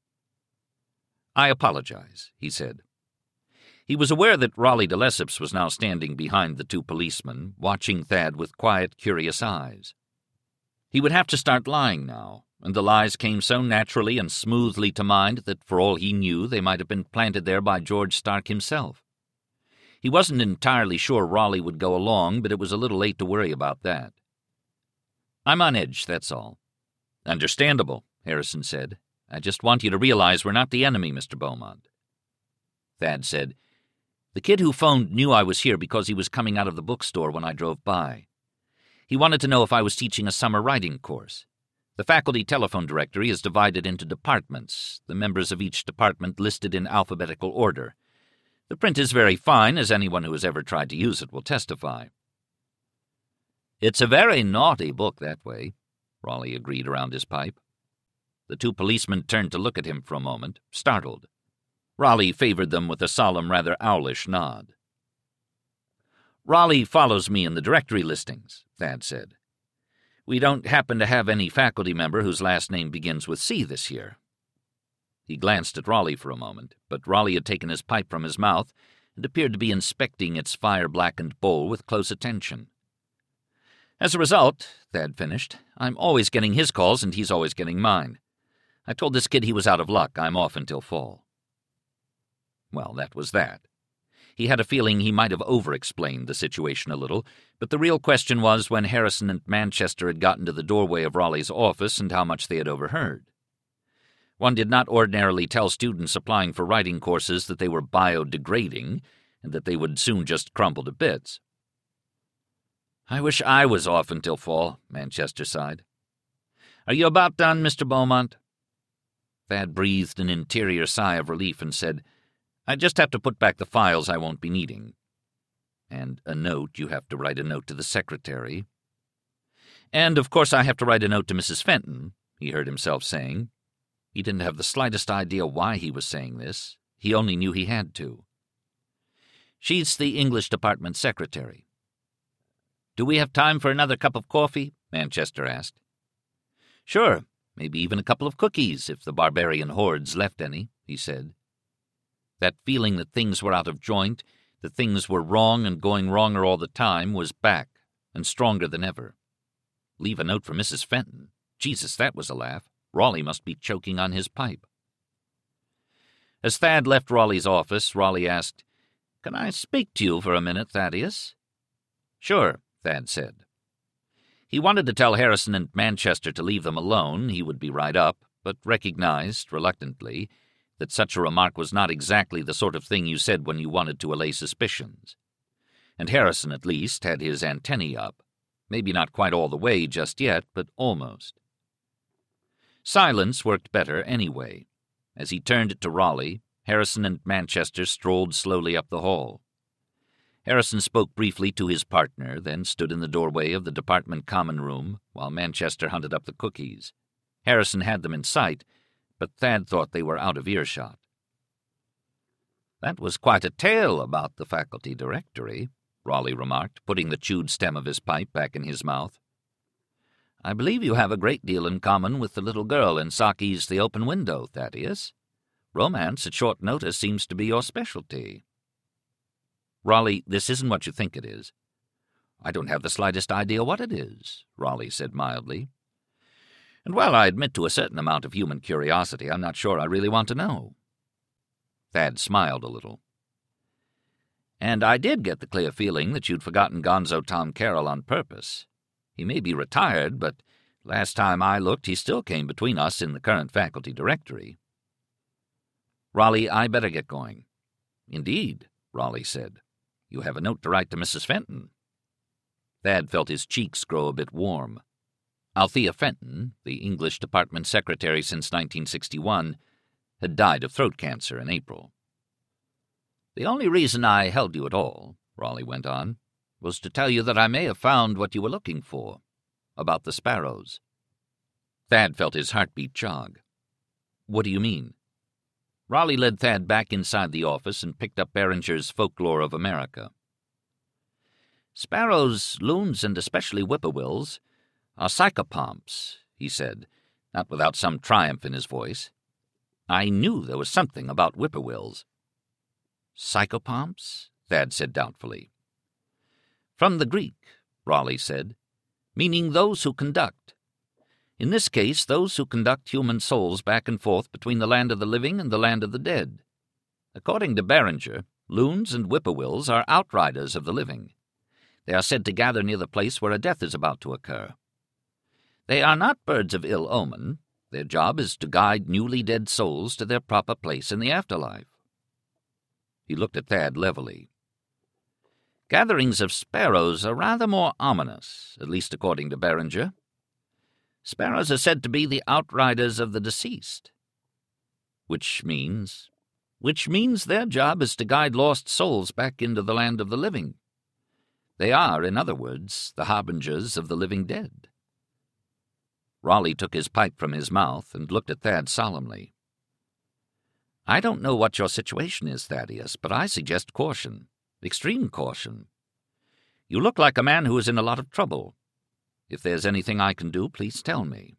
"I apologize," he said. He was aware that Raleigh de Lesseps was now standing behind the two policemen, watching Thad with quiet, curious eyes. He would have to start lying now, and the lies came so naturally and smoothly to mind that for all he knew they might have been planted there by George Stark himself. He wasn't entirely sure Raleigh would go along, but it was a little late to worry about that. "I'm on edge, that's all." "Understandable," Harrison said. "I just want you to realize we're not the enemy, Mr. Beaumont." Thad said, "The kid who phoned knew I was here because he was coming out of the bookstore when I drove by. He wanted to know if I was teaching a summer writing course. The faculty telephone directory is divided into departments, the members of each department listed in alphabetical order. The print is very fine, as anyone who has ever tried to use it will testify." "It's a very naughty book that way," Raleigh agreed around his pipe. The two policemen turned to look at him for a moment, startled. Raleigh favored them with a solemn, rather owlish nod. "Raleigh follows me in the directory listings," Thad said. "We don't happen to have any faculty member whose last name begins with C this year." He glanced at Raleigh for a moment, but Raleigh had taken his pipe from his mouth and appeared to be inspecting its fire-blackened bowl with close attention. "As a result," Thad finished, "I'm always getting his calls and he's always getting mine. I told this kid he was out of luck. I'm off until fall." Well, that was that. He had a feeling he might have over-explained the situation a little, but the real question was when Harrison and Manchester had gotten to the doorway of Raleigh's office and how much they had overheard. One did not ordinarily tell students applying for writing courses that they were biodegrading and that they would soon just crumble to bits. "I wish I was off until fall," Manchester sighed. "Are you about done, Mr. Beaumont?" Thad breathed an interior sigh of relief and said, "I just have to put back the files I won't be needing." "And a note, you have to write a note to the secretary." "And, of course, I have to write a note to Mrs. Fenton," he heard himself saying. He didn't have the slightest idea why he was saying this. He only knew he had to. "She's the English department secretary." "Do we have time for another cup of coffee?" Manchester asked. "Sure, maybe even a couple of cookies, if the barbarian hordes left any," he said. That feeling that things were out of joint, that things were wrong and going wronger all the time, was back, and stronger than ever. Leave a note for Mrs. Fenton. Jesus, that was a laugh. Raleigh must be choking on his pipe. As Thad left Raleigh's office, Raleigh asked, "Can I speak to you for a minute, Thaddeus?" "Sure," Thad said. He wanted to tell Harrison and Manchester to leave them alone, he would be right up, but recognized, reluctantly, that such a remark was not exactly the sort of thing you said when you wanted to allay suspicions. And Harrison, at least, had his antennae up. Maybe not quite all the way just yet, but almost. Silence worked better anyway. As he turned to Raleigh, Harrison and Manchester strolled slowly up the hall. Harrison spoke briefly to his partner, then stood in the doorway of the department common room while Manchester hunted up the cookies. Harrison had them in sight, but Thad thought they were out of earshot. "That was quite a tale about the faculty directory," Raleigh remarked, putting the chewed stem of his pipe back in his mouth. "I believe you have a great deal in common with the little girl in Saki's The Open Window, Thaddeus. Romance at short notice seems to be your specialty." "Raleigh, this isn't what you think it is." "I don't have the slightest idea what it is," Raleigh said mildly. "And while I admit to a certain amount of human curiosity, I'm not sure I really want to know." Thad smiled a little. "And I did get the clear feeling that you'd forgotten Gonzo Tom Carroll on purpose. He may be retired, but last time I looked he still came between us in the current faculty directory." "Raleigh, I better get going." "Indeed," Raleigh said. "You have a note to write to Mrs. Fenton." Thad felt his cheeks grow a bit warm. Althea Fenton, the English department secretary since 1961, had died of throat cancer in April. "The only reason I held you at all," Raleigh went on, "was to tell you that I may have found what you were looking for, about the sparrows." Thad felt his heartbeat jog. "What do you mean?" Raleigh led Thad back inside the office and picked up Behringer's Folklore of America. "Sparrows, loons, and especially whippoorwills are psychopomps," he said, not without some triumph in his voice. "I knew there was something about whippoorwills." "Psychopomps?" Thad said doubtfully. "From the Greek," Raleigh said, "meaning those who conduct. In this case, those who conduct human souls back and forth between the land of the living and the land of the dead. According to Behringer, loons and whippoorwills are outriders of the living. They are said to gather near the place where a death is about to occur. They are not birds of ill omen. Their job is to guide newly dead souls to their proper place in the afterlife." He looked at Thad levelly. "Gatherings of sparrows are rather more ominous, at least according to Behringer. Sparrows are said to be the outriders of the deceased. Which means their job is to guide lost souls back into the land of the living. They are, in other words, the harbingers of the living dead." Raleigh took his pipe from his mouth and looked at Thad solemnly. "I don't know what your situation is, Thaddeus, but I suggest caution, extreme caution. You look like a man who is in a lot of trouble. If there's anything I can do, please tell me."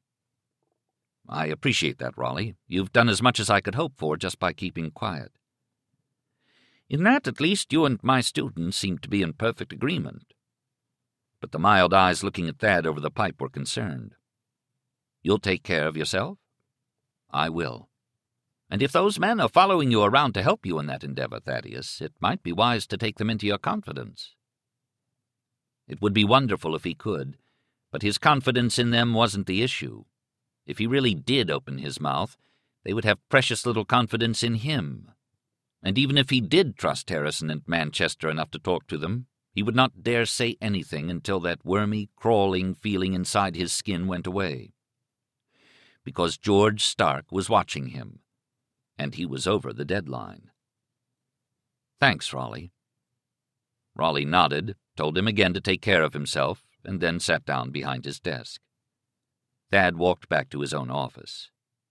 "I appreciate that, Raleigh. You've done as much as I could hope for just by keeping quiet." "In that, at least, you and my student seem to be in perfect agreement." But the mild eyes looking at Thad over the pipe were concerned. "You'll take care of yourself?" "I will. And if those men are following you around to help you in that endeavor, Thaddeus, it might be wise to take them into your confidence." It would be wonderful if he could, but his confidence in them wasn't the issue. If he really did open his mouth, they would have precious little confidence in him. And even if he did trust Harrison and Manchester enough to talk to them, he would not dare say anything until that wormy, crawling feeling inside his skin went away. Because George Stark was watching him, and he was over the deadline. "Thanks, Raleigh." Raleigh nodded, told him again to take care of himself, and then sat down behind his desk. Thad walked back to his own office.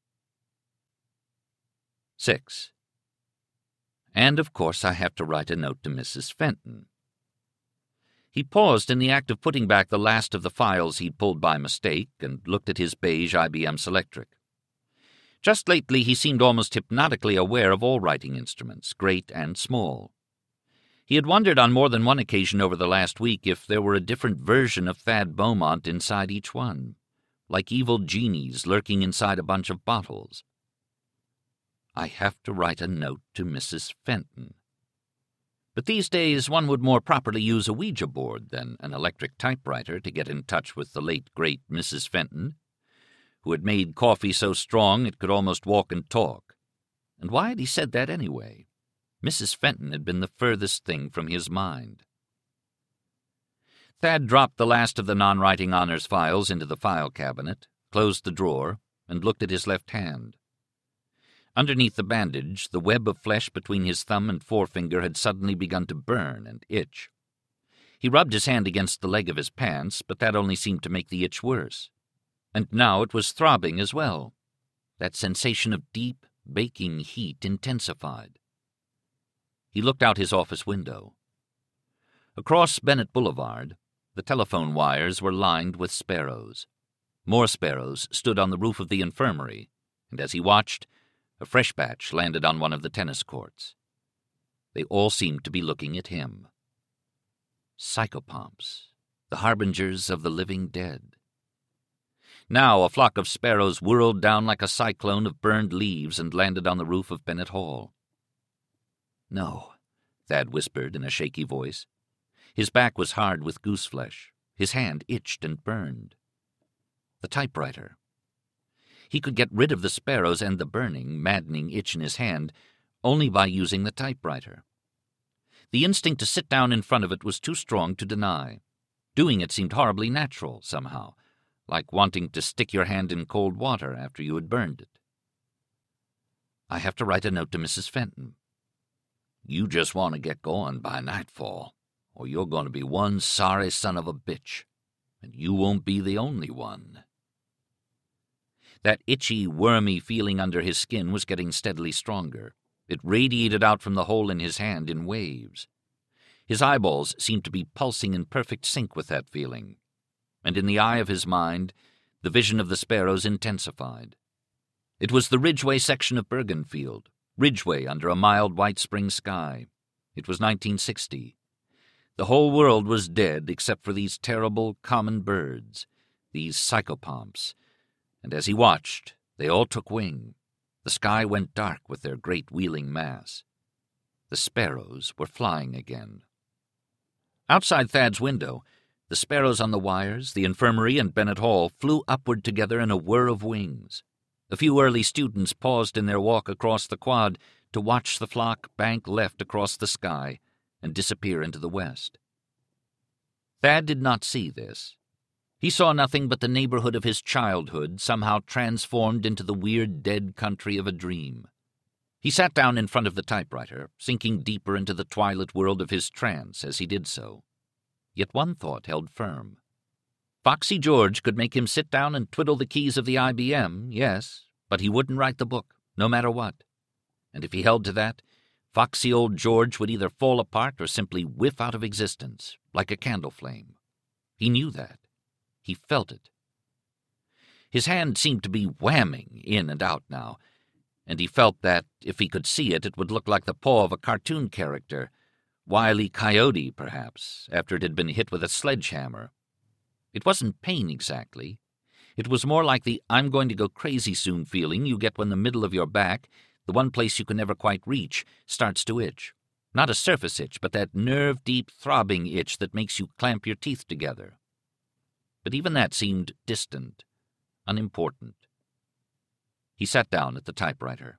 6. "And, of course, I have to write a note to Mrs. Fenton." He paused in the act of putting back the last of the files he'd pulled by mistake and looked at his beige IBM Selectric. Just lately he seemed almost hypnotically aware of all writing instruments, great and small. He had wondered on more than one occasion over the last week if there were a different version of Thad Beaumont inside each one, like evil genies lurking inside a bunch of bottles. I have to write a note to Mrs. Fenton. But these days one would more properly use a Ouija board than an electric typewriter to get in touch with the late, great Mrs. Fenton, who had made coffee so strong it could almost walk and talk. And why had he said that anyway? Mrs. Fenton had been the furthest thing from his mind. Thad dropped the last of the non-writing honors files into the file cabinet, closed the drawer, and looked at his left hand. Underneath the bandage, the web of flesh between his thumb and forefinger had suddenly begun to burn and itch. He rubbed his hand against the leg of his pants, but that only seemed to make the itch worse. And now it was throbbing as well. That sensation of deep, baking heat intensified. He looked out his office window. Across Bennett Boulevard, the telephone wires were lined with sparrows. More sparrows stood on the roof of the infirmary, and as he watched, a fresh batch landed on one of the tennis courts. They all seemed to be looking at him. Psychopomps, the harbingers of the living dead. Now a flock of sparrows whirled down like a cyclone of burned leaves and landed on the roof of Bennett Hall. "No," Thad whispered in a shaky voice. His back was hard with gooseflesh. His hand itched and burned. The typewriter. He could get rid of the sparrows and the burning, maddening itch in his hand only by using the typewriter. The instinct to sit down in front of it was too strong to deny. Doing it seemed horribly natural, somehow, like wanting to stick your hand in cold water after you had burned it. "I have to write a note to Mrs. Fenton." "You just want to get going by nightfall, or you're going to be one sorry son of a bitch, and you won't be the only one." That itchy, wormy feeling under his skin was getting steadily stronger. It radiated out from the hole in his hand in waves. His eyeballs seemed to be pulsing in perfect sync with that feeling, and in the eye of his mind, the vision of the sparrows intensified. It was the Ridgeway section of Bergenfield, Ridgeway under a mild white spring sky. It was 1960. The whole world was dead except for these terrible common birds, these psychopomps, and as he watched, they all took wing. The sky went dark with their great wheeling mass. The sparrows were flying again. Outside Thad's window, the sparrows on the wires, the infirmary, and Bennett Hall flew upward together in a whir of wings. A few early students paused in their walk across the quad to watch the flock bank left across the sky and disappear into the west. Thad did not see this. He saw nothing but the neighborhood of his childhood somehow transformed into the weird dead country of a dream. He sat down in front of the typewriter, sinking deeper into the twilight world of his trance as he did so. Yet one thought held firm. Foxy George could make him sit down and twiddle the keys of the IBM, yes, but he wouldn't write the book, no matter what. And if he held to that, foxy old George would either fall apart or simply whiff out of existence, like a candle flame. He knew that. He felt it. His hand seemed to be whamming in and out now, and he felt that, if he could see it, it would look like the paw of a cartoon character, Wile E. Coyote, perhaps, after it had been hit with a sledgehammer. It wasn't pain exactly. It was more like the "I'm going to go crazy soon" feeling you get when the middle of your back, the one place you can never quite reach, starts to itch. Not a surface itch, but that nerve-deep throbbing itch that makes you clamp your teeth together. But even that seemed distant, unimportant. He sat down at the typewriter.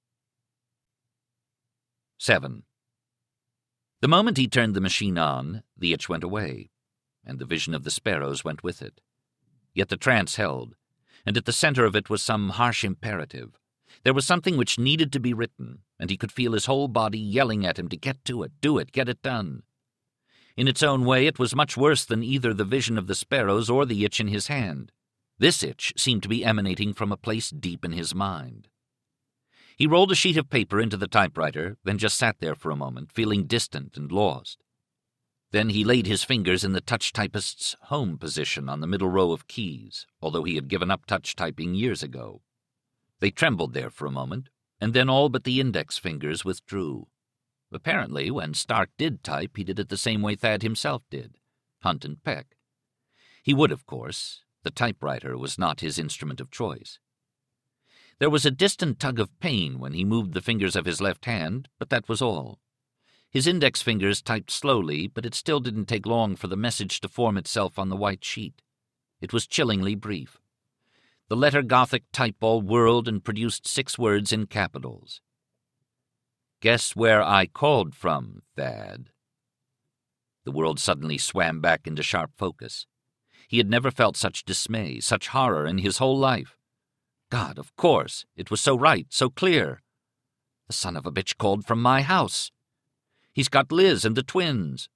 7. The moment he turned the machine on, the itch went away, and the vision of the sparrows went with it. Yet the trance held, and at the center of it was some harsh imperative. There was something which needed to be written, and he could feel his whole body yelling at him to get to it, do it, get it done. In its own way, it was much worse than either the vision of the sparrows or the itch in his hand. This itch seemed to be emanating from a place deep in his mind. He rolled a sheet of paper into the typewriter, then just sat there for a moment, feeling distant and lost. Then he laid his fingers in the touch typist's home position on the middle row of keys, although he had given up touch typing years ago. They trembled there for a moment, and then all but the index fingers withdrew. Apparently, when Stark did type, he did it the same way Thad himself did, hunt and peck. He would, of course. The typewriter was not his instrument of choice. There was a distant tug of pain when he moved the fingers of his left hand, but that was all. His index fingers typed slowly, but it still didn't take long for the message to form itself on the white sheet. It was chillingly brief. The letter Gothic typeball whirled and produced 6 words in capitals. "Guess where I called from, Thad." The world suddenly swam back into sharp focus. He had never felt such dismay, such horror in his whole life. God, of course. It was so right, so clear. The son of a bitch called from my house. He's got Liz and the twins.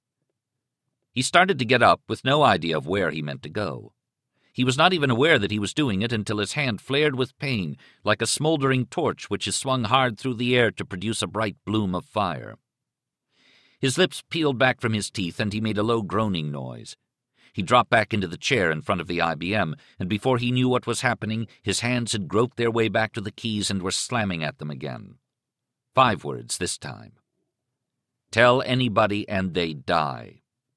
He started to get up with no idea of where he meant to go. He was not even aware that he was doing it until his hand flared with pain, like a smoldering torch which is swung hard through the air to produce a bright bloom of fire. His lips peeled back from his teeth, and he made a low groaning noise. He dropped back into the chair in front of the IBM, and before he knew what was happening, his hands had groped their way back to the keys and were slamming at them again. 5 words this time. Tell anybody and they die.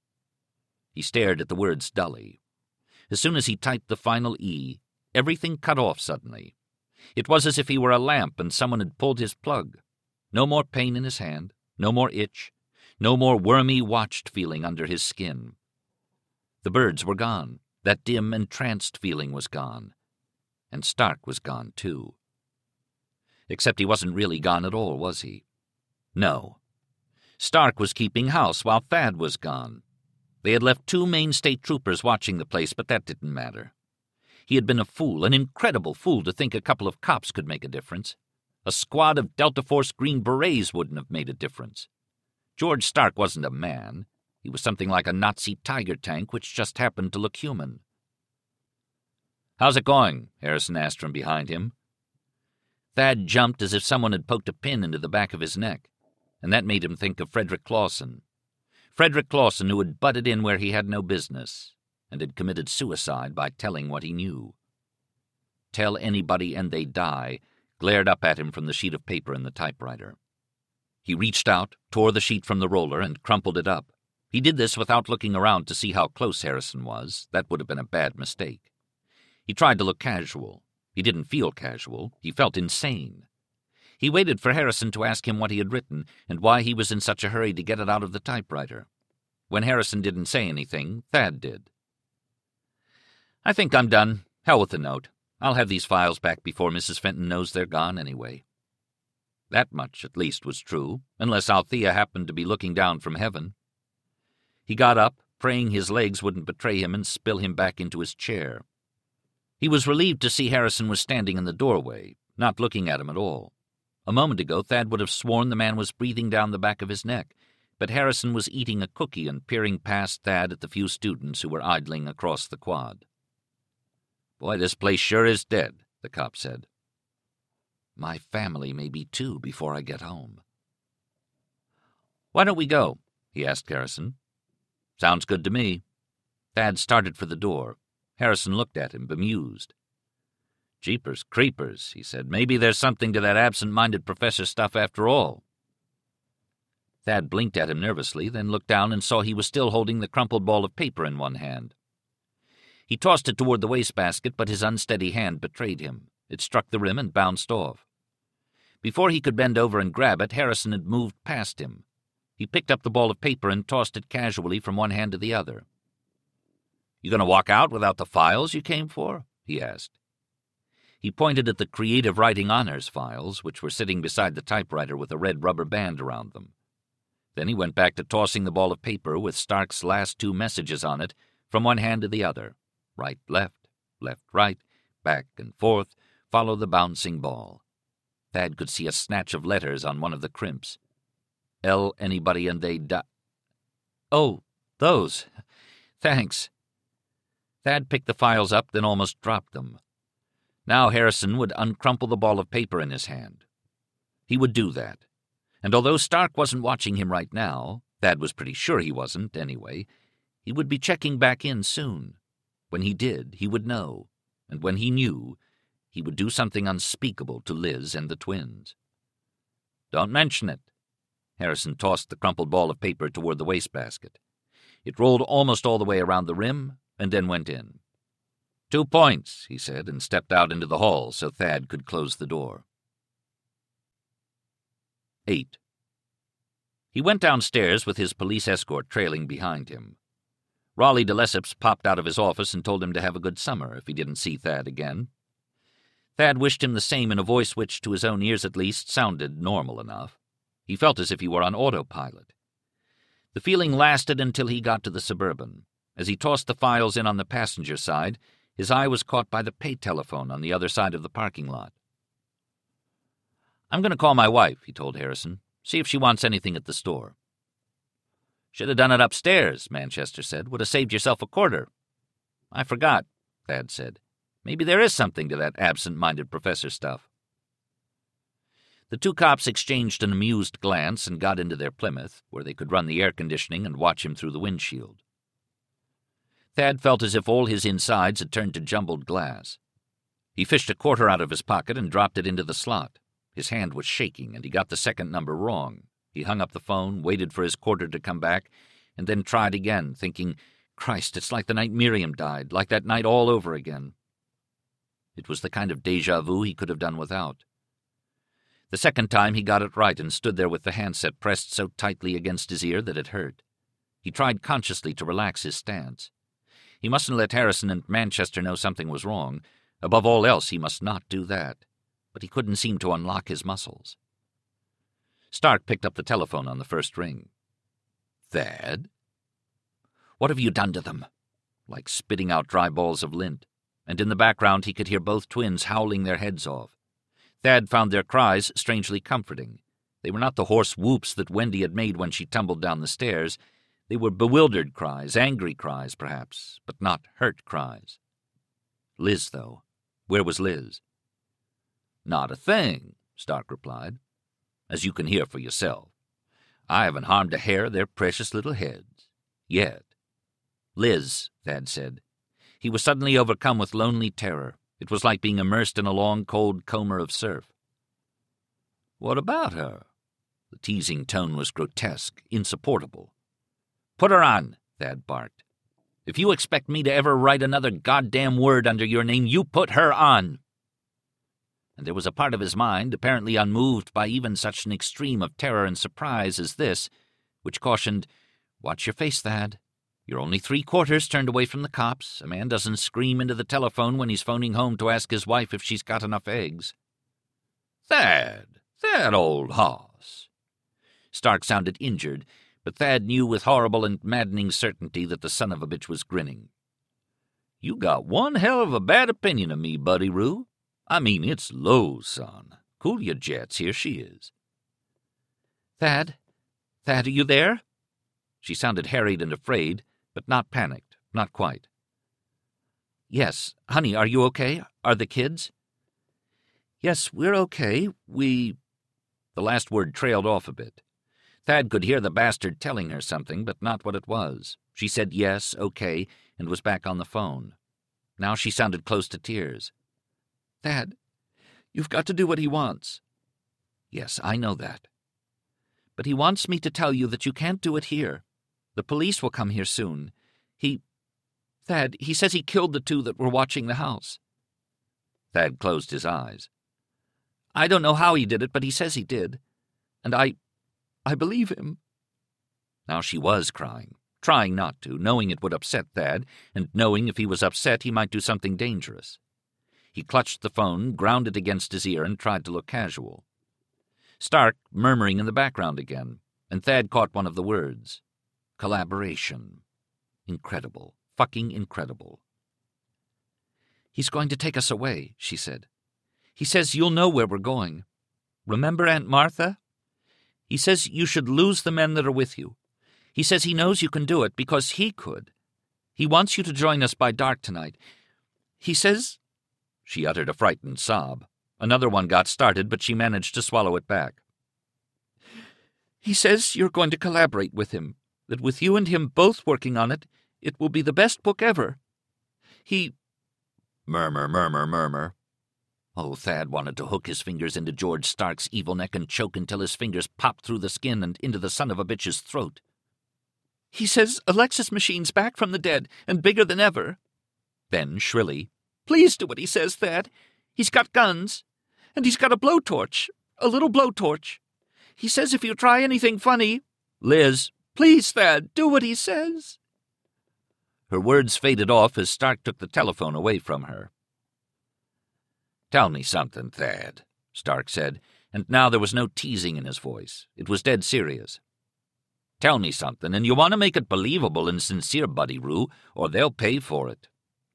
He stared at the words dully. As soon as he typed the final E, everything cut off suddenly. It was as if he were a lamp and someone had pulled his plug. No more pain in his hand, no more itch, no more wormy watched feeling under his skin. The birds were gone. That dim, entranced feeling was gone. And Stark was gone, too. Except he wasn't really gone at all, was he? No. Stark was keeping house while Thad was gone. They had left 2 Maine State Troopers watching the place, but that didn't matter. He had been a fool, an incredible fool, to think a couple of cops could make a difference. A squad of Delta Force Green Berets wouldn't have made a difference. George Stark wasn't a man. He was something like a Nazi tiger tank which just happened to look human. "How's it going?" Harrison asked from behind him. Thad jumped as if someone had poked a pin into the back of his neck, and that made him think of Frederick Clawson. Frederick Clawson, who had butted in where he had no business and had committed suicide by telling what he knew. Tell anybody and they die glared up at him from the sheet of paper in the typewriter. He reached out, tore the sheet from the roller, and crumpled it up. He did this without looking around to see how close Harrison was. That would have been a bad mistake. He tried to look casual. He didn't feel casual. He felt insane. He waited for Harrison to ask him what he had written and why he was in such a hurry to get it out of the typewriter. When Harrison didn't say anything, Thad did. "I think I'm done. Hell with the note. I'll have these files back before Mrs. Fenton knows they're gone anyway." That much, at least, was true, unless Althea happened to be looking down from heaven. He got up, praying his legs wouldn't betray him and spill him back into his chair. He was relieved to see Harrison was standing in the doorway, not looking at him at all. A moment ago, Thad would have sworn the man was breathing down the back of his neck, but Harrison was eating a cookie and peering past Thad at the few students who were idling across the quad. "Boy, this place sure is dead," the cop said. "My family may be too before I get home." "Why don't we go?" he asked Harrison. "Sounds good to me." Thad started for the door. Harrison looked at him, bemused. "Jeepers creepers," he said. "Maybe there's something to that absent-minded professor stuff after all." Thad blinked at him nervously, then looked down and saw he was still holding the crumpled ball of paper in one hand. He tossed it toward the wastebasket, but his unsteady hand betrayed him. It struck the rim and bounced off. Before he could bend over and grab it, Harrison had moved past him. He picked up the ball of paper and tossed it casually from one hand to the other. "You going to walk out without the files you came for?" he asked. He pointed at the creative writing honors files, which were sitting beside the typewriter with a red rubber band around them. Then he went back to tossing the ball of paper with Stark's last 2 messages on it from one hand to the other. Right, left, right, back and forth, follow the bouncing ball. Thad could see a snatch of letters on one of the crimps. L anybody and they die. "Oh, those. Thanks." Thad picked the files up, then almost dropped them. Now Harrison would uncrumple the ball of paper in his hand. He would do that. And although Stark wasn't watching him right now, Thad was pretty sure he wasn't, anyway, he would be checking back in soon. When he did, he would know. And when he knew, he would do something unspeakable to Liz and the twins. "Don't mention it." Harrison tossed the crumpled ball of paper toward the wastebasket. It rolled almost all the way around the rim and then went in. 2 points, he said, and stepped out into the hall so Thad could close the door. 8. He went downstairs with his police escort trailing behind him. Raleigh de Lesseps popped out of his office and told him to have a good summer if he didn't see Thad again. Thad wished him the same in a voice which, to his own ears at least, sounded normal enough. He felt as if he were on autopilot. The feeling lasted until he got to the Suburban. As he tossed the files in on the passenger side, His eye was caught by the pay telephone on the other side of the parking lot. "I'm going to call my wife," he told Harrison. "See if she wants anything at the store." "Should have done it upstairs," Manchester said. "Would have saved yourself a quarter." "I forgot," Thad said. "Maybe there is something to that absent-minded professor stuff." The two cops exchanged an amused glance and got into their Plymouth, where they could run the air conditioning and watch him through the windshield. Thad felt as if all his insides had turned to jumbled glass. He fished a quarter out of his pocket and dropped it into the slot. His hand was shaking, and he got the second number wrong. He hung up the phone, waited for his quarter to come back, and then tried again, thinking, "Christ, it's like the night Miriam died, like that night all over again." It was the kind of déjà vu he could have done without. The second time he got it right and stood there with the handset pressed so tightly against his ear that it hurt. He tried consciously to relax his stance. He mustn't let Harrison and Manchester know something was wrong. Above all else, he must not do that. But he couldn't seem to unlock his muscles. Stark picked up the telephone on the first ring. "Thad?" "What have you done to them?" Like spitting out dry balls of lint. And in the background he could hear both twins howling their heads off. Thad found their cries strangely comforting. They were not the hoarse whoops that Wendy had made when she tumbled down the stairs. They were bewildered cries, angry cries, perhaps, but not hurt cries. Liz, though. Where was Liz? "Not a thing," Stark replied. "As you can hear for yourself. I haven't harmed a hair of their precious little heads. Yet." "Liz," Thad said. He was suddenly overcome with lonely terror. It was like being immersed in a long, cold comber of surf. "What about her?" The teasing tone was grotesque, insupportable. "Put her on," Thad barked. "If you expect me to ever write another goddamn word under your name, you put her on." And there was a part of his mind, apparently unmoved by even such an extreme of terror and surprise as this, which cautioned, "Watch your face, Thad. You're only 3/4 turned away from the cops. A man doesn't scream into the telephone when he's phoning home to ask his wife if she's got enough eggs." "Thad, that old hoss." Stark sounded injured, but Thad knew with horrible and maddening certainty that the son of a bitch was grinning. "You got one hell of a bad opinion of me, Buddy Roo. I mean, it's low, son. Cool your jets, here she is." Thad, are you there?" She sounded harried and afraid, but not panicked, not quite. "Yes. Honey, are you okay? Are the kids?" "Yes, we're okay. The last word trailed off a bit. Thad could hear the bastard telling her something, but not what it was. She said yes, okay, and was back on the phone. Now she sounded close to tears. "Thad, you've got to do what he wants." "Yes, I know that." "But he wants me to tell you that you can't do it here. The police will come here soon. Thad, he says he killed the two that were watching the house." Thad closed his eyes. "I don't know how he did it, but he says he did. And I believe him." Now she was crying, trying not to, knowing it would upset Thad, and knowing if he was upset he might do something dangerous. He clutched the phone, ground it against his ear, and tried to look casual. Stark murmuring in the background again, and Thad caught one of the words. Collaboration. Incredible. Fucking incredible. "He's going to take us away," she said. "He says you'll know where we're going. Remember Aunt Martha? He says you should lose the men that are with you. He says he knows you can do it because he could. He wants you to join us by dark tonight. He says—" She uttered a frightened sob. Another one got started, but she managed to swallow it back. "He says you're going to collaborate with him, that with you and him both working on it, it will be the best book ever. He—" Murmur, murmur, murmur. Oh, Thad wanted to hook his fingers into George Stark's evil neck and choke until his fingers popped through the skin and into the son of a bitch's throat. "He says Alexis Machine's back from the dead and bigger than ever." Then, shrilly, "Please do what he says, Thad. He's got guns. And he's got a blowtorch. A little blowtorch. He says if you try anything funny—" "Liz, please, Thad, do what he says." Her words faded off as Stark took the telephone away from her. "Tell me something, Thad," Stark said, and now there was no teasing in his voice. It was dead serious. "Tell me something, and you want to make it believable and sincere, Buddy Roo, or they'll pay for it.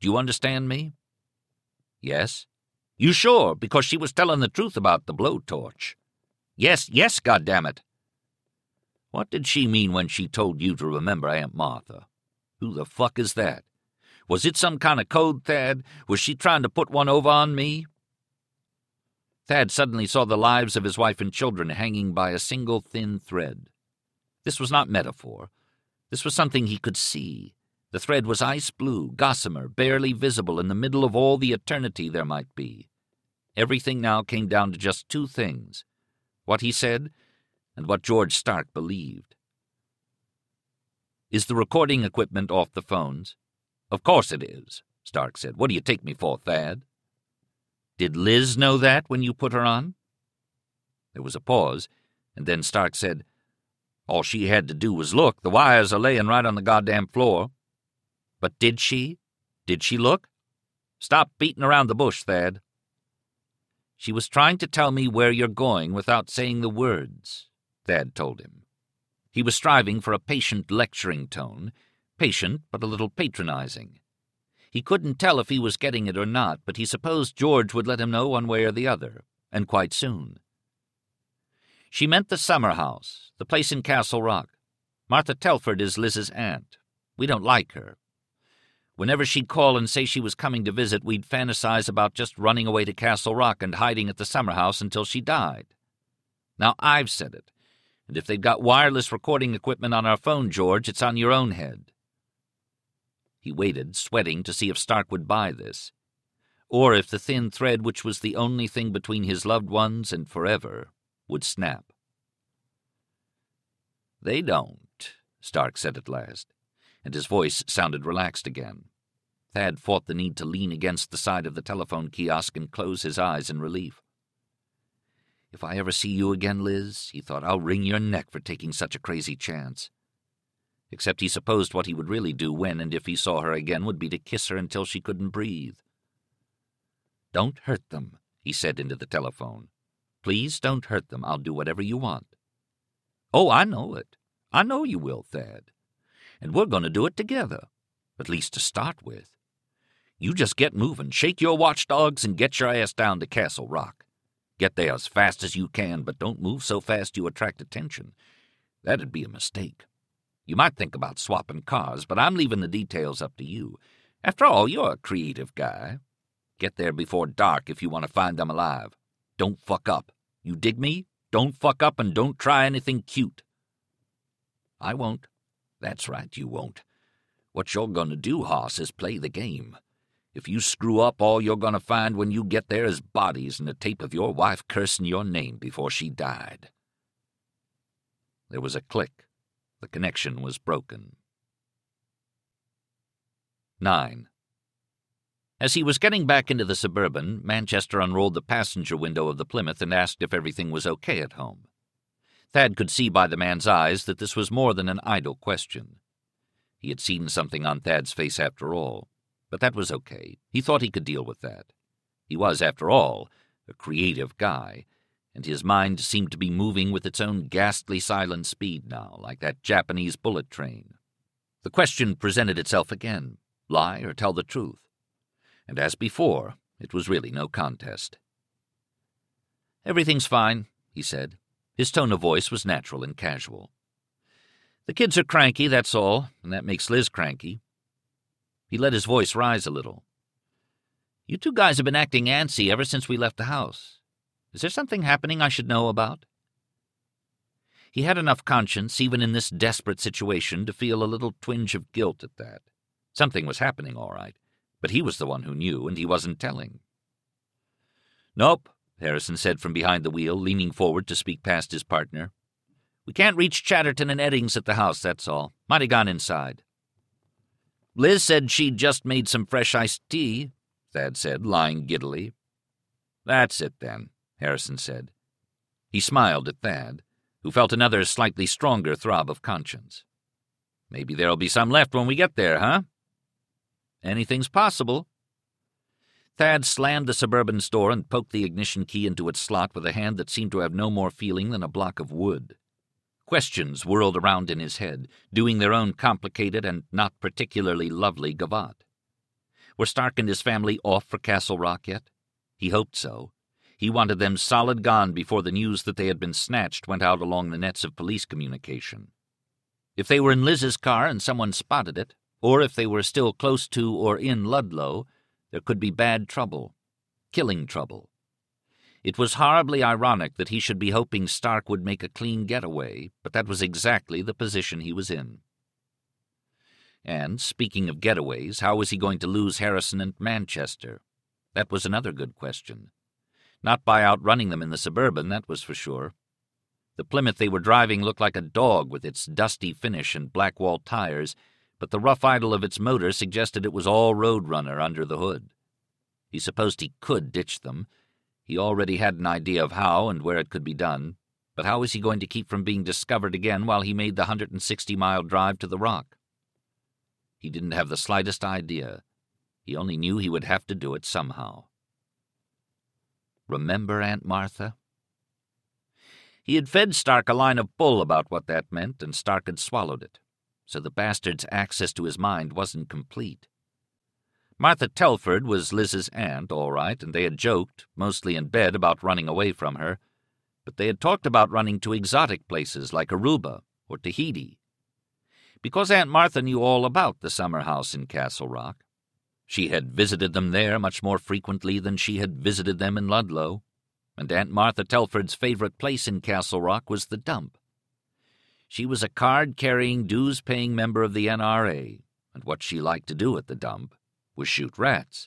Do you understand me?" "Yes." "You sure? Because she was telling the truth about the blowtorch." "Yes, goddammit." "What did she mean when she told you to remember Aunt Martha? Who the fuck is that? Was it some kind of code, Thad? Was she trying to put one over on me?" Thad suddenly saw the lives of his wife and children hanging by a single thin thread. This was not metaphor. This was something he could see. The thread was ice blue, gossamer, barely visible in the middle of all the eternity there might be. Everything now came down to just two things: what he said and what George Stark believed. "Is the recording equipment off the phones?" "Of course it is," Stark said. "What do you take me for, Thad?" "Did Liz know that when you put her on?" There was a pause, and then Stark said, "All she had to do was look. The wires are laying right on the goddamn floor." "But did she? Did she look?" "Stop beating around the bush, Thad." "She was trying to tell me where you're going without saying the words," Thad told him. He was striving for a patient lecturing tone, patient but a little patronizing. He couldn't tell if he was getting it or not, but he supposed George would let him know one way or the other, and quite soon. "She meant the summer house, the place in Castle Rock. Martha Telford is Liz's aunt. We don't like her. Whenever she'd call and say she was coming to visit, we'd fantasize about just running away to Castle Rock and hiding at the summer house until she died. Now I've said it, and if they've got wireless recording equipment on our phone, George, it's on your own head." He waited, sweating, to see if Stark would buy this, or if the thin thread which was the only thing between his loved ones and forever would snap. "They don't," Stark said at last, and his voice sounded relaxed again. Thad fought the need to lean against the side of the telephone kiosk and close his eyes in relief. "If I ever see you again, Liz," he thought, "I'll wring your neck for taking such a crazy chance." Except he supposed what he would really do when and if he saw her again would be to kiss her until she couldn't breathe. "Don't hurt them," he said into the telephone. "Please don't hurt them. I'll do whatever you want." "Oh, I know it. I know you will, Thad. And we're going to do it together, at least to start with. You just get moving, shake your watchdogs, and get your ass down to Castle Rock. Get there as fast as you can, but don't move so fast you attract attention. That'd be a mistake. You might think about swapping cars, but I'm leaving the details up to you. After all, you're a creative guy. Get there before dark if you want to find them alive. Don't fuck up. You dig me? Don't fuck up and don't try anything cute." "I won't." "That's right, you won't. What you're going to do, hoss, is play the game. If you screw up, all you're going to find when you get there is bodies and a tape of your wife cursing your name before she died." There was a click. The connection was broken. 9. As he was getting back into the Suburban, Manchester unrolled the passenger window of the Plymouth and asked if everything was okay at home. Thad could see by the man's eyes that this was more than an idle question. He had seen something on Thad's face after all, but that was okay. He thought he could deal with that. He was, after all, a creative guy, and his mind seemed to be moving with its own ghastly silent speed now, like that Japanese bullet train. The question presented itself again: lie or tell the truth? And as before, it was really no contest. "Everything's fine," he said. His tone of voice was natural and casual. "The kids are cranky, that's all, and that makes Liz cranky." He let his voice rise a little. "You two guys have been acting antsy ever since we left the house. Is there something happening I should know about?" He had enough conscience, even in this desperate situation, to feel a little twinge of guilt at that. Something was happening, all right, but he was the one who knew, and he wasn't telling. "Nope," Harrison said from behind the wheel, leaning forward to speak past his partner. "We can't reach Chatterton and Eddings at the house, that's all. Might have gone inside." "Liz said she'd just made some fresh iced tea," Thad said, lying giddily. "That's it, then," Harrison said. He smiled at Thad, who felt another slightly stronger throb of conscience. "Maybe there'll be some left when we get there, huh?" "Anything's possible." Thad slammed the Suburban's door and poked the ignition key into its slot with a hand that seemed to have no more feeling than a block of wood. Questions whirled around in his head, doing their own complicated and not particularly lovely gavotte. Were Stark and his family off for Castle Rock yet? He hoped so. He wanted them solid gone before the news that they had been snatched went out along the nets of police communication. If they were in Liz's car and someone spotted it, or if they were still close to or in Ludlow, there could be bad trouble. Killing trouble. It was horribly ironic that he should be hoping Stark would make a clean getaway, but that was exactly the position he was in. And, speaking of getaways, how was he going to lose Harrison and Manchester? That was another good question. Not by outrunning them in the Suburban, that was for sure. The Plymouth they were driving looked like a dog with its dusty finish and black-wall tires, but the rough idle of its motor suggested it was all Roadrunner under the hood. He supposed he could ditch them. He already had an idea of how and where it could be done, but how was he going to keep from being discovered again while he made the 160-mile drive to the Rock? He didn't have the slightest idea. He only knew he would have to do it somehow. Remember Aunt Martha? He had fed Stark a line of bull about what that meant, and Stark had swallowed it, so the bastard's access to his mind wasn't complete. Martha Telford was Liz's aunt, all right, and they had joked, mostly in bed, about running away from her, but they had talked about running to exotic places like Aruba or Tahiti. Because Aunt Martha knew all about the summer house in Castle Rock. She had visited them there much more frequently than she had visited them in Ludlow, and Aunt Martha Telford's favorite place in Castle Rock was the dump. She was a card-carrying, dues-paying member of the NRA, and what she liked to do at the dump was shoot rats.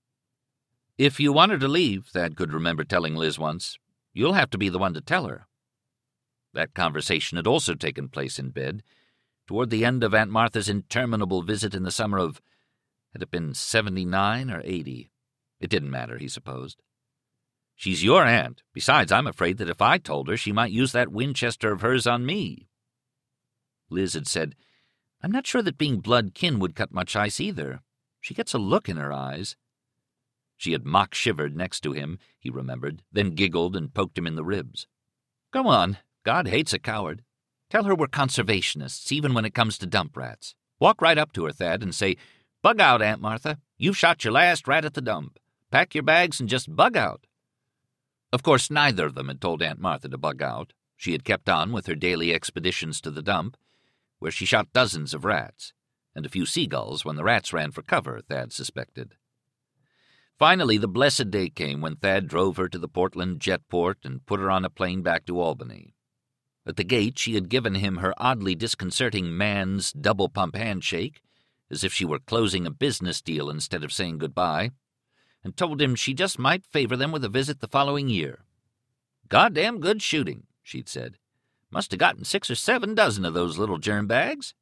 "If you want her to leave," Thad could remember telling Liz once, "you'll have to be the one to tell her." That conversation had also taken place in bed, toward the end of Aunt Martha's interminable visit in the summer of, had it been 79 or 80? It didn't matter, he supposed. "She's your aunt. Besides, I'm afraid that if I told her, she might use that Winchester of hers on me." Liz had said, "I'm not sure that being blood kin would cut much ice either. She gets a look in her eyes." She had mock-shivered next to him, he remembered, then giggled and poked him in the ribs. "Go on. God hates a coward. Tell her we're conservationists, even when it comes to dump rats. Walk right up to her, Thad, and say, 'Bug out, Aunt Martha. You've shot your last rat at the dump. Pack your bags and just bug out.'" Of course, neither of them had told Aunt Martha to bug out. She had kept on with her daily expeditions to the dump, where she shot dozens of rats, and a few seagulls when the rats ran for cover, Thad suspected. Finally, the blessed day came when Thad drove her to the Portland jetport and put her on a plane back to Albany. At the gate, she had given him her oddly disconcerting man's double-pump handshake, as if she were closing a business deal instead of saying goodbye, and told him she just might favor them with a visit the following year. "Goddamn good shooting," she'd said. "Must have gotten 6 or 7 dozen of those little germ bags."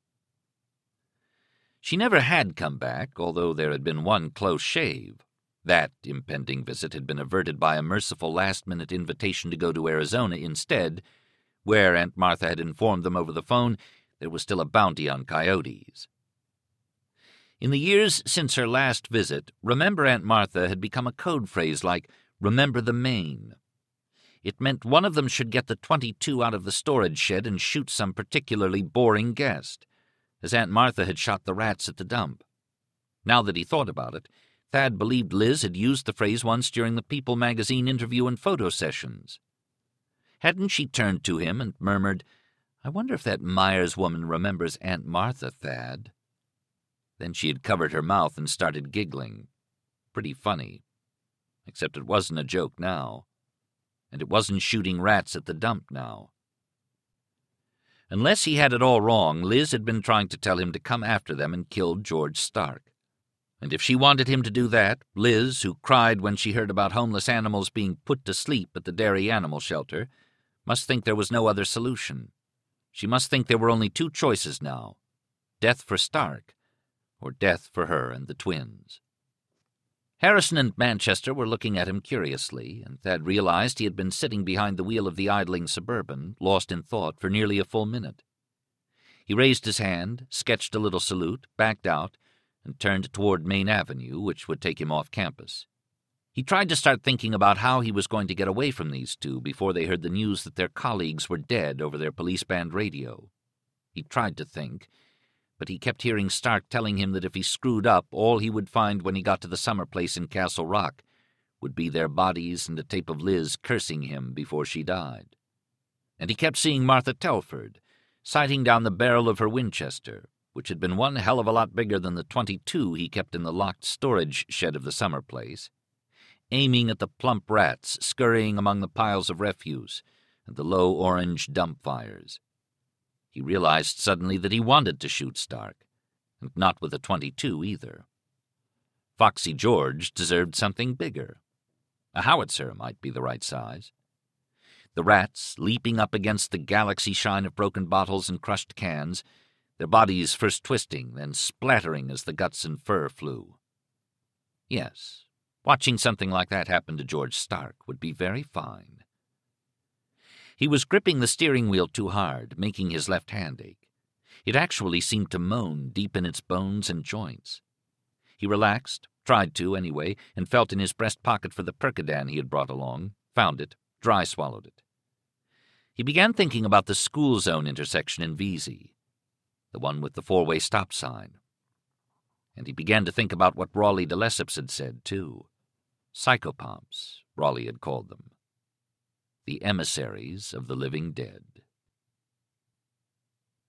She never had come back, although there had been one close shave. That impending visit had been averted by a merciful last-minute invitation to go to Arizona instead, where Aunt Martha had informed them over the phone there was still a bounty on coyotes. In the years since her last visit, "Remember Aunt Martha" had become a code phrase like "Remember the Maine." It meant one of them should get the .22 out of the storage shed and shoot some particularly boring guest, as Aunt Martha had shot the rats at the dump. Now that he thought about it, Thad believed Liz had used the phrase once during the People magazine interview and photo sessions. Hadn't she turned to him and murmured, "I wonder if that Myers woman remembers Aunt Martha, Thad?" Then she had covered her mouth and started giggling. Pretty funny. Except it wasn't a joke now. And it wasn't shooting rats at the dump now. Unless he had it all wrong, Liz had been trying to tell him to come after them and kill George Stark. And if she wanted him to do that, Liz, who cried when she heard about homeless animals being put to sleep at the dairy animal shelter, must think there was no other solution. She must think there were only 2 choices now: death for Stark, or death for her and the twins. Harrison and Manchester were looking at him curiously, and Thad realized he had been sitting behind the wheel of the idling Suburban, lost in thought, for nearly a full minute. He raised his hand, sketched a little salute, backed out, and turned toward Main Avenue, which would take him off campus. He tried to start thinking about how he was going to get away from these 2 before they heard the news that their colleagues were dead over their police band radio. He tried to think, but he kept hearing Stark telling him that if he screwed up, all he would find when he got to the summer place in Castle Rock would be their bodies and a tape of Liz cursing him before she died. And he kept seeing Martha Telford, sighting down the barrel of her Winchester, which had been one hell of a lot bigger than the .22 he kept in the locked storage shed of the summer place, aiming at the plump rats scurrying among the piles of refuse and the low orange dump fires. He realized suddenly that he wanted to shoot Stark, and not with a .22 either. Foxy George deserved something bigger. A howitzer might be the right size. The rats, leaping up against the galaxy shine of broken bottles and crushed cans, their bodies first twisting, then splattering as the guts and fur flew. Yes, watching something like that happen to George Stark would be very fine. He was gripping the steering wheel too hard, making his left hand ache. It actually seemed to moan deep in its bones and joints. He relaxed, tried to anyway, and felt in his breast pocket for the Percodan he had brought along, found it, dry swallowed it. He began thinking about the school zone intersection in Vesey, the one with the four-way stop sign. And he began to think about what Raleigh de Lesseps had said, too. Psychopomps, Raleigh had called them. The emissaries of the living dead.